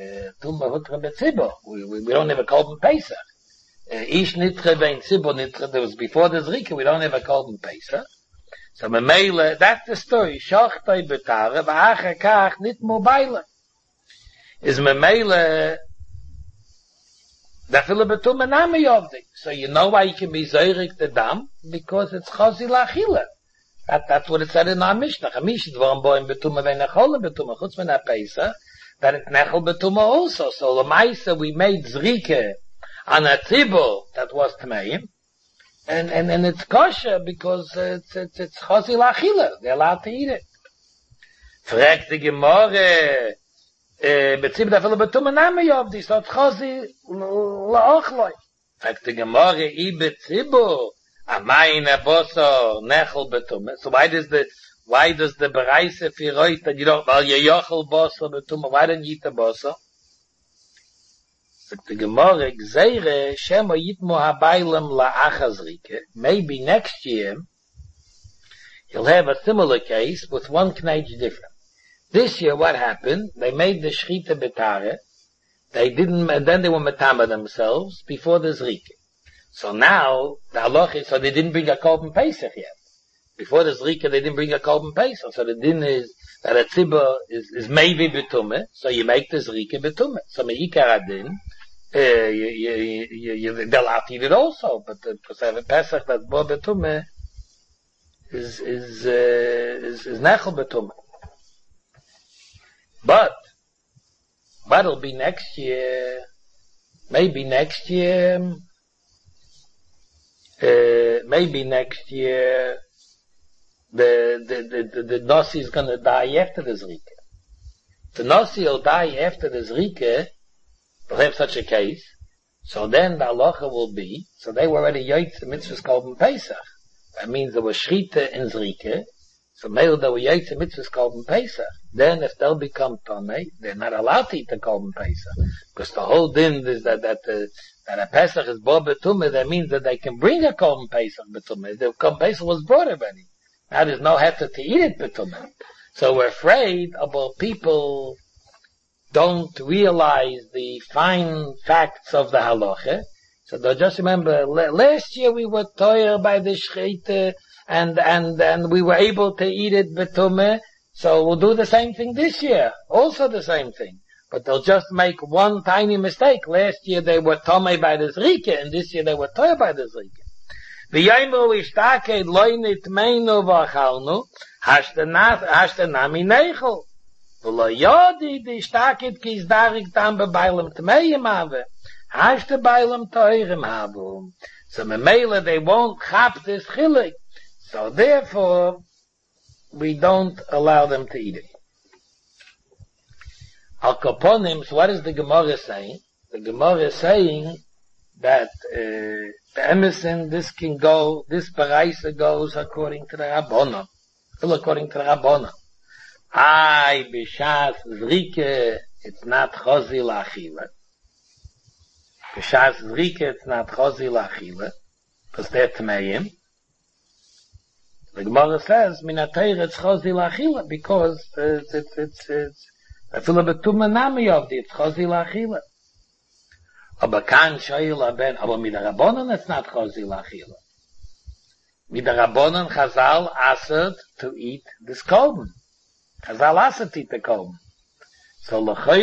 We don't have a Korban Pesach. Ish nitre bein tzibur nitre. There was before the Zrika. We don't have a Korban Pesach. So memele, that's the story. Shochtoi betare v'acher kach nit mobayle. Is memele dafile betume nami yovdi. So you know why you can be zoyrik the dam? Because it's chazi lachila. That's what it said in our Mishnah. A Mishnah dvorim boim betume ve'nechol betume chutz men ha-Pesach. That it's nechol betume also. So l'maisa we made zrike on a tzibur that was tmeim. And it's kosher because it's chazi lachila. They're allowed to eat it. Fragt die Gemorre, betzib dafele betume nami yovdi, so it's chazi la'ochloi. Fragt die Gemorre, I betzibur, amayne bosor, nechel betume. So why does the bereise firoit that you don't, well, you yochel bosor betume, why don't you eat the bosor? The Gemara Gzeire Shemo Yitmo Habaylam La'achazrike. Maybe next year you'll have a similar case with one knage different. This year what happened? They made the Shchita Betare. They didn't, and then they were metama themselves before the Zrike. So now the halach is, so they didn't bring a Korban Pesach yet. Before the Zrike they didn't bring a Korban Pesach. So the din is that a tzibur is maybe betume, so you make the Zrike betume. So me'ikar adin, they'll have to eat it also, but the Pesach that's bo betume is nechel betume. But it'll be next year, maybe next year, the Nasi is gonna die after the Zrike. The Nasi will die after the Zrike. We'll have such a case. So then the halacha will be, so they were already yoytz the mitzvahs Korban Pesach. That means there was Shrita in Zrike. So maybe they were yoytz the mitzvahs Korban Pesach. Then if they'll become Tomei, they're not allowed to eat the Korban Pesach. Because the whole din is that a Pesach is bo betume, that means that they can bring a Korban Pesach betume. The Korban Pesach was brought already. Now there's no heter to eat it betume. So we're afraid about people don't realize the fine facts of the halacha. So they'll just remember, last year we were toyer by the shchita, and we were able to eat it betume, so we'll do the same thing this year. Also the same thing. But they'll just make one tiny mistake. Last year they were tomei by the zrike, and this year they were toyer by the zrike. V'yaymu ishtake loynit meinu v'achalnu, hashtenami neichel. V'lo yodi di shtakit ki izdarik tam bebaylam tmeim have. Hashte baylam toirim have. So memela they won't chap this chilik. So therefore, we don't allow them to eat it. Al kaponim, so what is the Gemara saying? The Gemara is saying that the Emerson, this can go, this Baraisa goes according to the Rabbana. Still according to the Rabbana. B'shas Zrike, it's not Chozi L'achila. B'shas Zrike, it's not Chozi L'achila. Because they're Tmeim. The Gemara says, Minateir, it's Chozi L'achila, because it's I feel a bit too manami of it, it's Chozi L'achila. Aber kan Shoyla ben, aber mit der Rabbonen it's not Chozi L'achila. Mit der Rabbonen Chazal asked to eat this Korban. Chazal asked to eat the Korban. So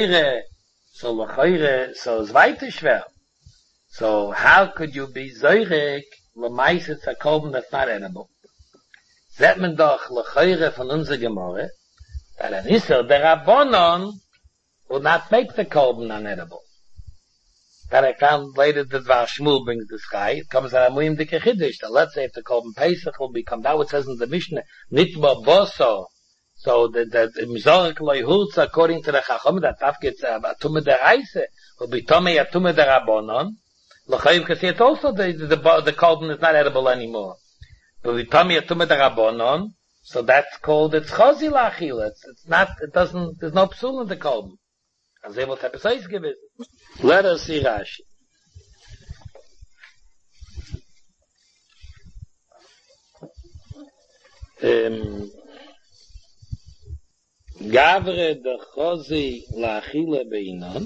it's weiter schwer. So how could you be Zoyrek, L'mais it's a Korban that's not edible? Zet men doch L'choire von unser Gemorre, that an Isser, the Rabbonon would not make the Korban unedible. That I found later that Var Shmuel brings this guy. It comes out of Muim Dike Chiddush. That let's say if the Korban Pesach will become, that what it says in the Mishnah, Nitba Boso. So the Mizorek Loihurtz, according to the Chacham, that Tafkitz Atume Deraise, will be Tomei Atume Derabonon. L'chayim can see it also, the Korban is not edible anymore. Will be Tomei Atume Derabonon. So that's called it's chazi lachila. It's not, there's no psul in the kolben. As they will have a size given. Let us see Rashi. Gavre de chazi lachila beinon.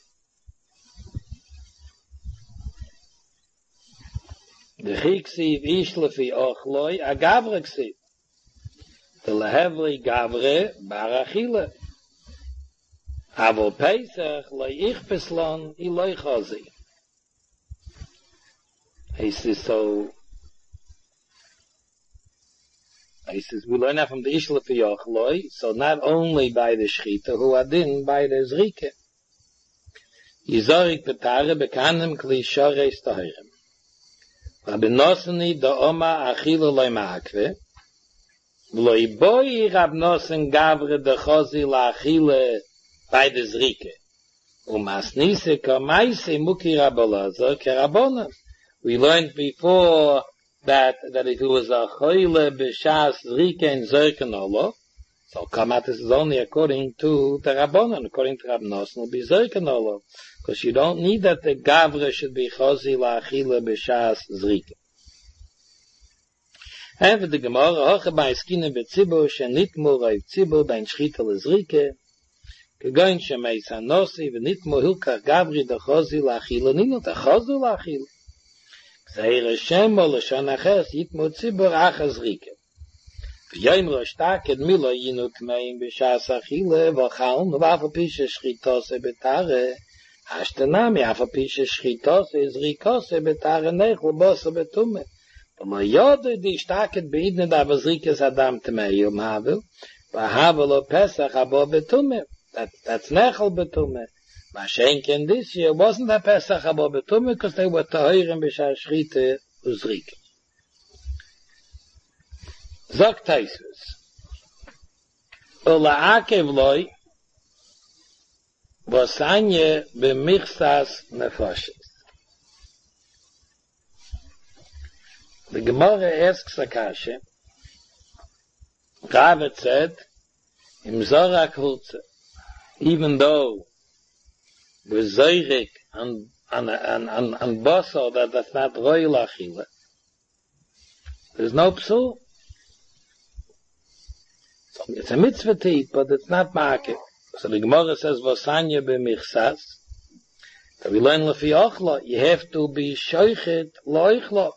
The chiksiv ishlefi ochloi a gavre ksiv. The lehevli gavre barachila. Avo Pesach lo ich peslon iloi chazi. He says so. He says we learn that from the ishlefi ochloi. So not only by the shchita who adin by the zrike. Yizorik betare bekanem kli shores tahirem. Rabbenosni da oma achila loy maakve. Loy boi rabnosen gavre de chazi la achile by the zrike. Umasnise kamaise muki rabalaza kerabona. We learned before that if it was a choyle b'shas zrike and zerkenolo, so kamatis is only according to the rabbanon, according to Rabnos, will be zerkenolo. Because you don't need that the gavre should be chazi la'achila b'shas zrike. And for the Gemara, hoche ba'eskine b'tzibur, shenitmu raiv tzibur, b'in shchita l'zrike, kegoin shemeis hanosi, v'nitmu hilkach gavri da chazi la'achila, ninot a chazi la'achila. Zehir Hashem o l'shon aches, yitmu tzibur achaz zrike. V'yoim roshtaked milo yinu tmeim b'shas achile, v'chalm, v'afa pishe shchitose betare, Ashtenami, afa pishe shchitose, zrikose betare nechel, bosa betume. V'lo yodu di shtaket beidne da v'zrikes adam tmeim havel, v'havel o pesach abo betume. That's nechel betume. Mashenken this year wasn't a pesach abo betume, because they were tahirim b'shas shchite uzrike. Zok Taisus. Ola akev loy, Vosanye b'michsas nefoshes. The Gemara asks Akasha, Rav said, Im Zorak Hulze, even though we're Zoirik and Boso, that's not Royal Achila, there's no psul. So it's a mitzvah to eat, but it's not market. So the Gemara says, Vosanya b'michsas. So we learn lefi ochla, you have to be shoichet loichlo.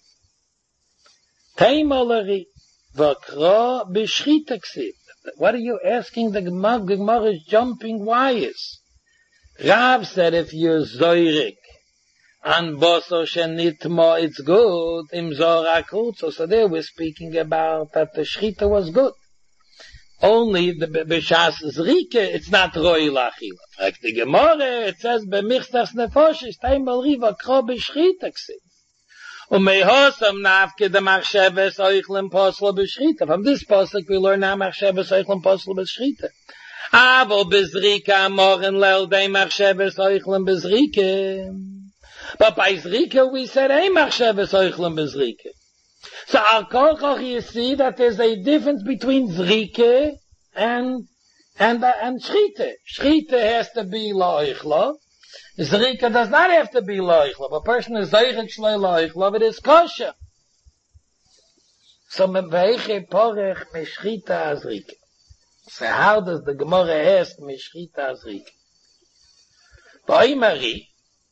Teimalari, v'kra b'shchita ksiv. What are you asking the Gemara? The Gemara is jumping wires. Rav said if you're zoirik, and boso shenitmo, it's good, im zorak hutzo. So there we're speaking about that the shchita was good. Only the b'shas zrike, it's not roi lachila. Like the Gemara, it says b'michsas nefoshes, taimal riva kro b'shchita ksiv. Umehosam nafke de machsheves oichlem posla b'shchita. From this posuk we learn now machsheves oichlem posla b'shchita. Avo b'zrike amoren lel de machsheves oichlem b'zrike. But by zrike we said hey machsheves oichlem b'zrike. So al kolchach you see that there's a difference between zrike and shchite. Shchite has to be loichlo. Zrika does not have to be loichlo. If a person is zeichik shloi loichlo, it is kosher. So meveiche porech meshchita azrika. So how does the Gemara ask meshchita azrika? Ba'imari,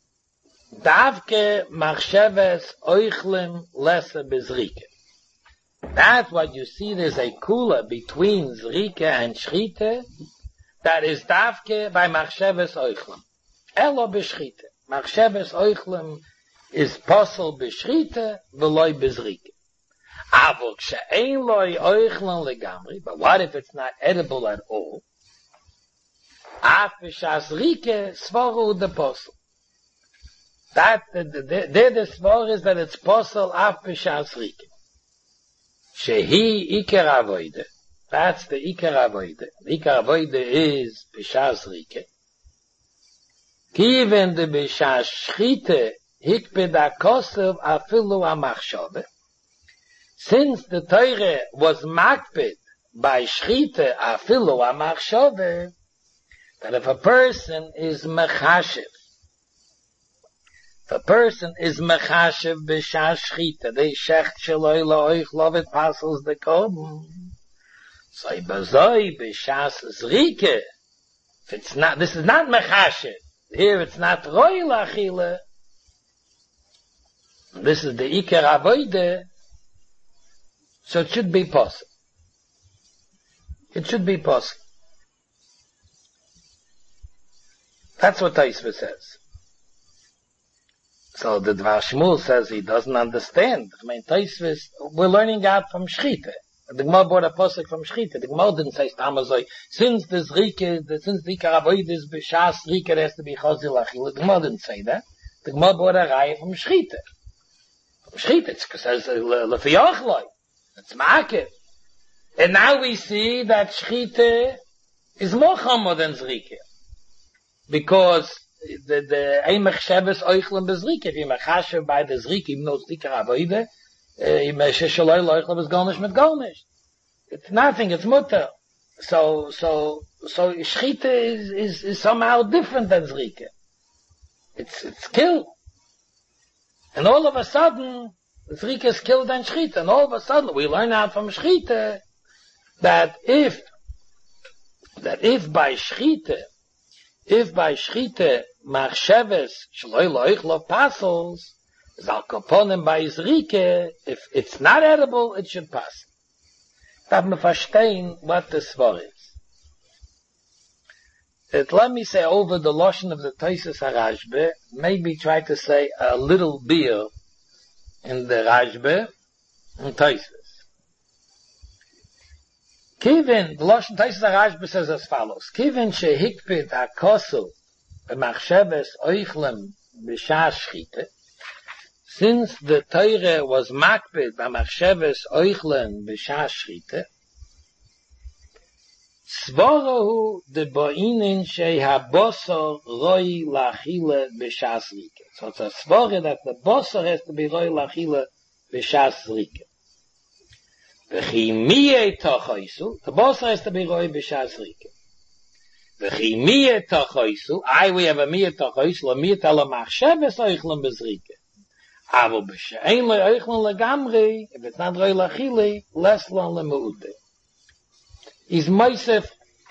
davke machsheves oichlem lesa bezrika. That's what you see, there's a kula between zrika and shchita, that is davke by machsheves oichlem. Elo b'shchite. Machsheves oichlem is posel b'shchite, v'loi b'zrike. Avok she'ein loi oichlem legamri, but what if it's not edible at all? Af b'shas rike, svoru the posel. That, the svor is that it's posel af b'shas rike. Shehi iker avoide. That's the iker avoide. The iker avoide is b'shas rike. Given the b'shas shchite hikped akosev afilu amachshove. Since the Torah was makpid by shchita afilu amachshove, that if a person is mechashiv, b'shas shchita, they shecht sheloi loich lovet pasels the kodem, so bazoi b'shas zrike, if it's not, this is not mechashiv, here it's not roi lachile, this is the ikar avoide, so it should be possible. It should be possible. That's what Taisva says. So the Dvar Shmuel says he doesn't understand. I mean, Taisva, we're learning out from Shchita. The Gemara brought a posuk from Shchita. The Gemara didn't say Stamazoi, since the Ikar Avoid is B'shas Rike, it has to be Chazil Achil. The Gemara didn't say that. The Gemara brought a raya from Shchita. From Shchita, it says, Lefiyachloi. It's Ma'akev. And now we see that Shchita is more chomer than Zrike. Because the Eimach Sheves Oichlem Bezrike, if you're Mechashev by the Zrike, even though it's Dikar Avoide, Sheshaloi Loichlem is Golnish mit Golnish. It's nothing, it's Mutter. So Shchita is somehow different than Zrike. It's killed. And all of a sudden, Zrike is killed than Shchita. And all of a sudden, we learn out from Shchita that if by Shchita machsheves shloi loichlov pasels, zal kaponim by Zrike, if it's not edible, it should pass. That me verstehen what the svar is. Let me say over the lotion of the Tosfos HaRashba, maybe try to say a little beer in the Rashba and Tosfos. Kivin, the Lashon Tosfos HaRashba says as follows: Kivin shehikpid hakosu b'machsheves oichlem b'shas shchita, since the Torah was makpid b'machsheves oichlem b'shas shchita, svorohu de bo'inin shehabosor roi lachile b'shas rike. So it's a svore that the bosor has to be roi lachile b'shas rike. V'chi miye tochoisu, the bosor has to be roi b'shas rike. V'chi miye tochoisu, we have a miye tochoisu, la miye tala machsheves oichlem bezrike. Avo b'she'ein le oichlem legamri, if it's not roi lachile, less lon lemuute. Is Moisef,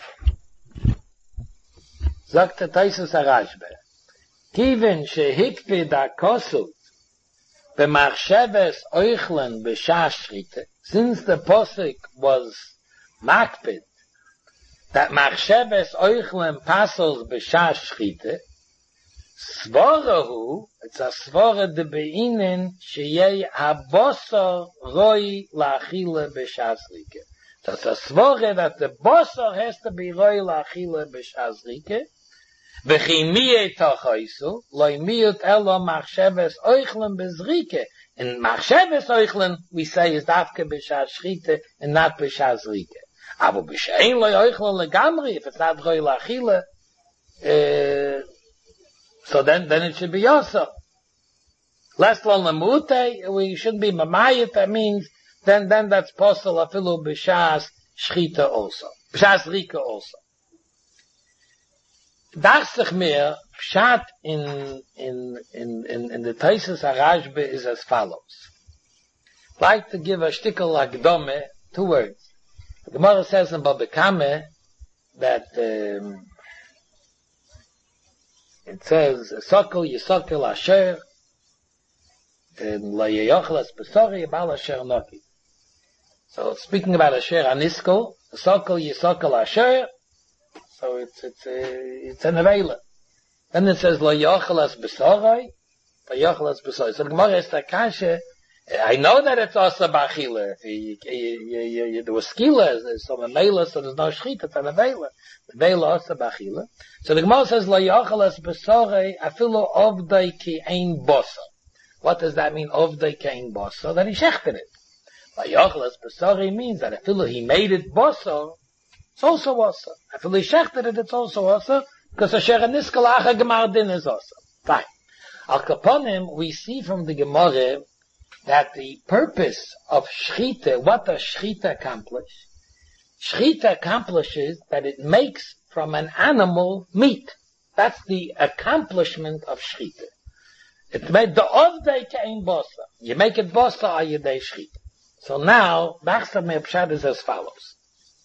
sagt der Tosfos HaRashba, Kiven shehikpid hakosut b'machsheves oichlen b'shas shchita, since the posuk was makpid, that machsheves oichlen passos b'shas shchita, svorahu, it's a svora de be'inen sheyei habosor roi la'achile b'shas rike. That's a svore that the bosor has to be roi la'achile b'shas rike. V'chi miye tochoisu, loi miyut elo machsheves oichlem bezrike. In machsheves oichlem, we say is dafke b'shas shchite and not b'shas rike. Avo b'shein loi oichlem legamri, if it's not roi la'achile, so then it should be also. Less lon lemute, we shouldn't be mamayit, that means then that's possible afilu b'shas shchita also. B'shas rike also. Dach mehr pshat in the Tosfos HaRashba is as follows. I'd like to give a shtickle akdome, 2 words. The Gemara says in Baba Kama that it says Sokol Yisokol Asher and La Yeyochlas Besori Bal Asher Noki. So speaking about Asher Aniskol, Sokol Yisokol Asher. So it's an avela. Then it says, Lo yochelas b'sorai, Lo yochelas b'sorai. So the Gemara is the kasha, I know that it's also b'achila. You do a skila, so a mela, so there's no shchita, it's an avela. The avela also b'achila. So the Gemara says, Lo yochelas b'sorai, afilu ovdai ki ein bosa. What does that mean, ovdai ki ein bosa? That he shechted it. Lo yochelas b'sorai means that afilu he made it bosa, it's also also. If we shechted it, it's also also, because Asher Aniskol Acha Gemar Din is also. Fine. Al Kaponim, we see from the Gemara that the purpose of Shechita, what does Shechita accomplish? Shechita accomplishes that it makes from an animal meat. That's the accomplishment of Shechita. It made the Ovdei Kein Bosa. You make it Bosa Ayidei Shechita. So now, Bachsa Me Pshat is as follows.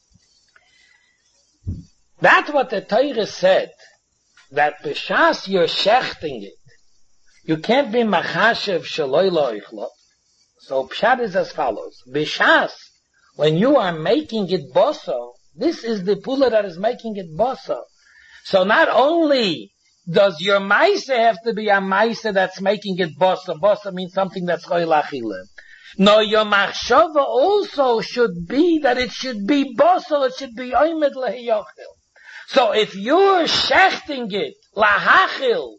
That's what the Torah said, that b'shas you're shechting it, you can't be machashev shaloi loichlo. So Pshat is as follows. B'shas, when you are making it boso, this is the pula that is making it boso. So not only does your maise have to be a maise that's making it boso. Boso means something that's choil achile. No, your machshava also should be that it should be boso, it should be oimed lehiyochil. So if you're shechting it, lahachil,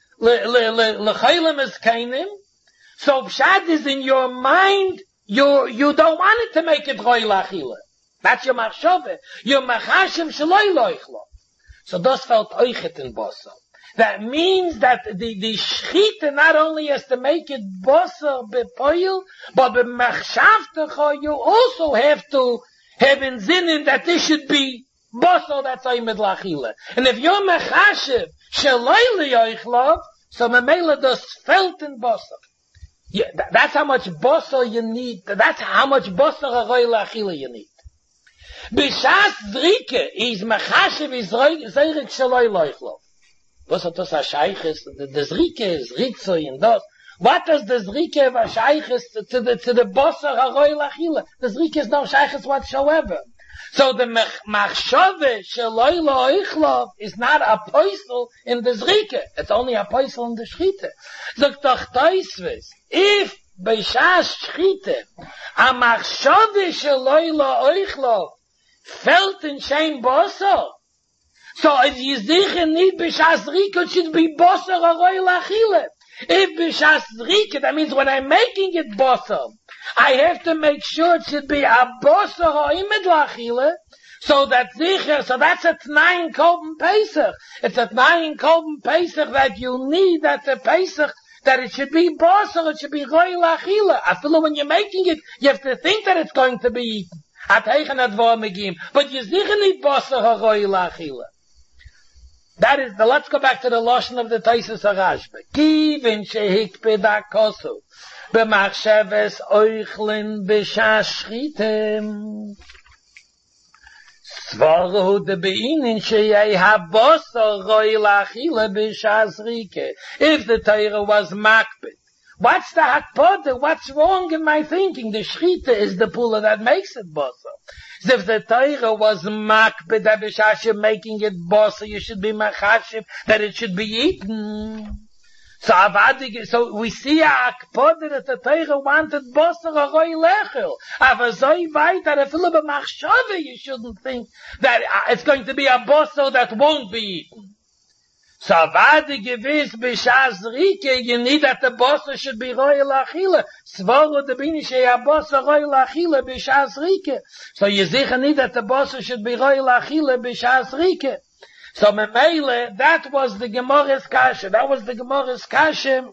lecholim es kainim, so pshat is in your mind, you don't want it to make it choil achile. That's your machshava. Your machashem shaloi loichlo. So das felt oichet in boso. That means that the shechita not only has to make it boso bepoil, but b'machshavtecha you also have to have in zinin that this should be boso that's oimed lachila. And if you're machashiv shaloi liyoichlov, so memela does felt in boso. Yeah, that's how much boso you need. That's how much boso haroi lachila you need. B'shas zrike is machashiv is zeirik shaloi liyoichlov. Was hat das a Scheiches? The Zrike is Ritzo in das. What does the Zrike of a Scheiches to the Bosser Haroi Lachila? The Zrike is no Scheiches whatsoever. So the Machshove Shaloi Loichlov is not a poisel in the Zrike. It's only a poisel in the Schchite. Sagt doch Teusves, if Beishas Schchite, a Machshove Shaloi Loichlov felt in Shein Bosser, so if you sicher nicht b'shas rike, it should be bosser haroi lachile. If b'shas rike, that means when I'm making it bosser, I have to make sure it should be a bosser ha'imid lachile, so that's a t'nai in Kolben Pesach. It's a t'nai in Kolben Pesach that you need that the Pesach, that it should be bosser, it should be roi lachile. I feel when you're making it, you have to think that it's going to be eaten. But you sicher nicht bosser haroi lachile. That is let's go back to the Lashon of the Taisus HaRashba. Kivin shehikpid hakosu b'machsheves oichlin b'shas shchitem. Svaru de beinin sheyei haboso roi lachile b'shas rike. If the Torah was makpid, what's the hakpode? What's wrong in my thinking? The shchita is the pula that makes it boso. So if the Torah was makbid that b'shas making it boso, you should be machashiv that it should be eaten. So we see a akpode that the Torah wanted boso haroi lechel. Avazoi vayt that if you b'machshava you shouldn't think that it's going to be a boso that won't be eaten. So avadi gewiss b'shas rike, you need that the bosa should be roi lachila. Svoro de bini shei a bosa roi lachila b'shas rike. So you sicher need that the bosa should be roi lachila b'shas rike. So memele, that was the Gemara's kasha. That was the Gemara's kasha.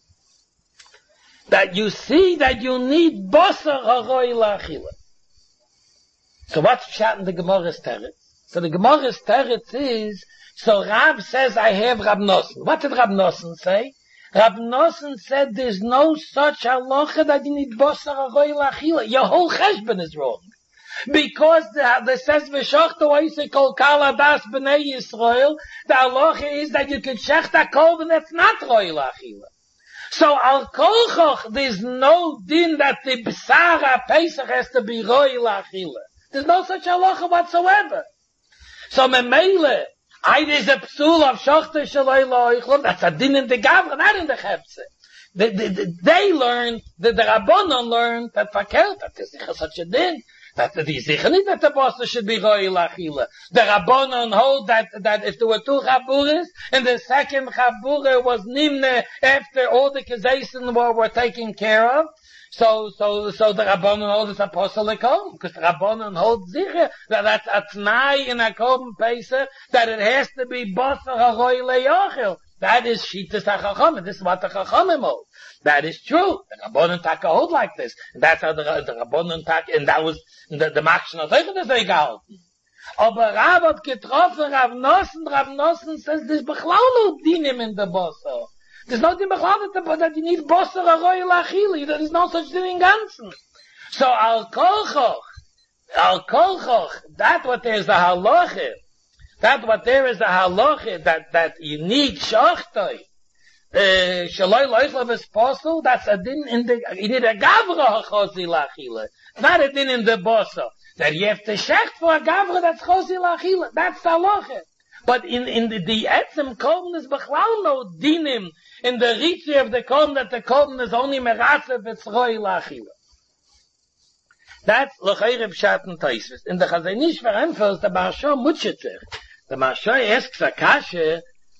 That you see that you need bosa roi lachila. So what's pshat in the Gemara's teretz? So the Gemara's teretz is, so Rab says, I have Rab Nosson. What did Rab Nosson say? Rab Nosson said, there's no such halacha that you need bosar haroi lachila. Your whole cheshbon is wrong. Because the says, V'shochta oisei kol kala das b'nei Yisrael, the halacha is that you can shecht a kol that's not roi lachila. So al kolchoch, there's no din that the b'sara Pesach has to be roi lachila. There's no such halacha whatsoever. So memele, there's a psul of shochte shaloi loichlov. That's a din in the Gavra, not in the Chefze. They learned, the Rabbanon learned that fakert, that is such a din. That the sicher that the boss should be roi lachila. The Rabbanon hold that if there were two chaburas, and the second chabura was nimne after all the kazeisen were taken care of, so the Rabbanon hold is apostolic because the Rabbanon hold sicher that that's a t'nai in a Korban Pesach, that it has to be boss or haroi leyochel. That is Shitas HaChachamim. This is what the Chachamim hold. That is true. The Rabbanon Taka hold like this. And that's how the Rabbanon Taka, and that was the Machshan of Teichen das they gehalten. Aber Rav hat getroffen, Rav Nosson says, there's Bechlaulo Dinim in the Bosso. There's no Din Bechlaulo that you need Bosso Aroi Lachili. There is no such thing in Ganzen. So Al Kolchoch, that what there is a halacha, that you need shochtoi, shaloi loichlav is possible, that's a din in the, you need a gavra chosi lachila, not a din in the boso, that you have to shecht for a gavra that's chosi lachila, that's the halacha. But in the etzem kolben is bechlal no dinim, in the ritzi of the kolben, that the kolben is only merasev etzroi lachila. That's l'chayre b'shaten Tosfos. In the Chazanish verempfels, the Maharsha mutchetzich. The Maharsha asks a kasha,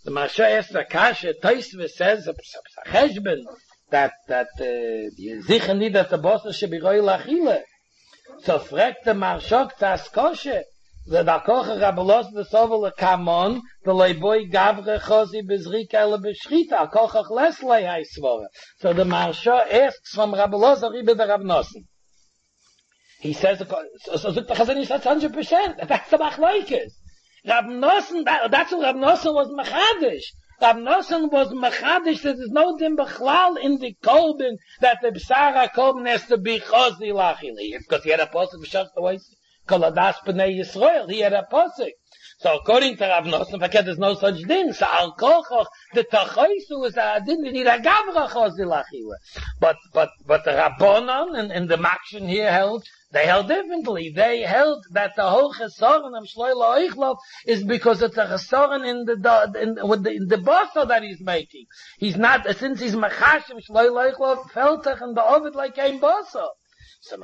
Tosfos says, a cheshben, that you sicher nicht, that the boss should be roi lachile. So fragt the Maharsha k'tas koshe, the koche rabelos v'sovel kamon, the leiboi gavre chosi bezrika ele b'shchita, koche les lei haisvore. So the Maharsha asks from rabelos aribe the Rav Nosson. He says, so the Chazanish says 100%. That's the Machlokes. Rav Nosson, that's what Rav Nosson was machadish. Rav Nosson was machadish that there's no din bechlal in the kolben that the b'sara kolben has to be chosi lachili. Because he had a posuk b'shach the way koladas b'nei Yisrael. He had a posuk. So according to Rav Nosson, there's no such din. So al kochoch, the tachoisu is a din, you need a gavra chosi lachili. But the Rabbanon and the Makshin here held, they held differently. They held that the whole chesaron of Shloilo Eichlov is because it's a chesaron in the bosso that he's making. He's not, since he's machashim Shloilo Eichlov, feltach and the ovid like ein bosso. So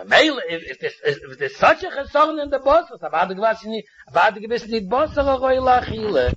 if there's such a chesaron in the bosso, avada gewiss nicht bosso roi lachile.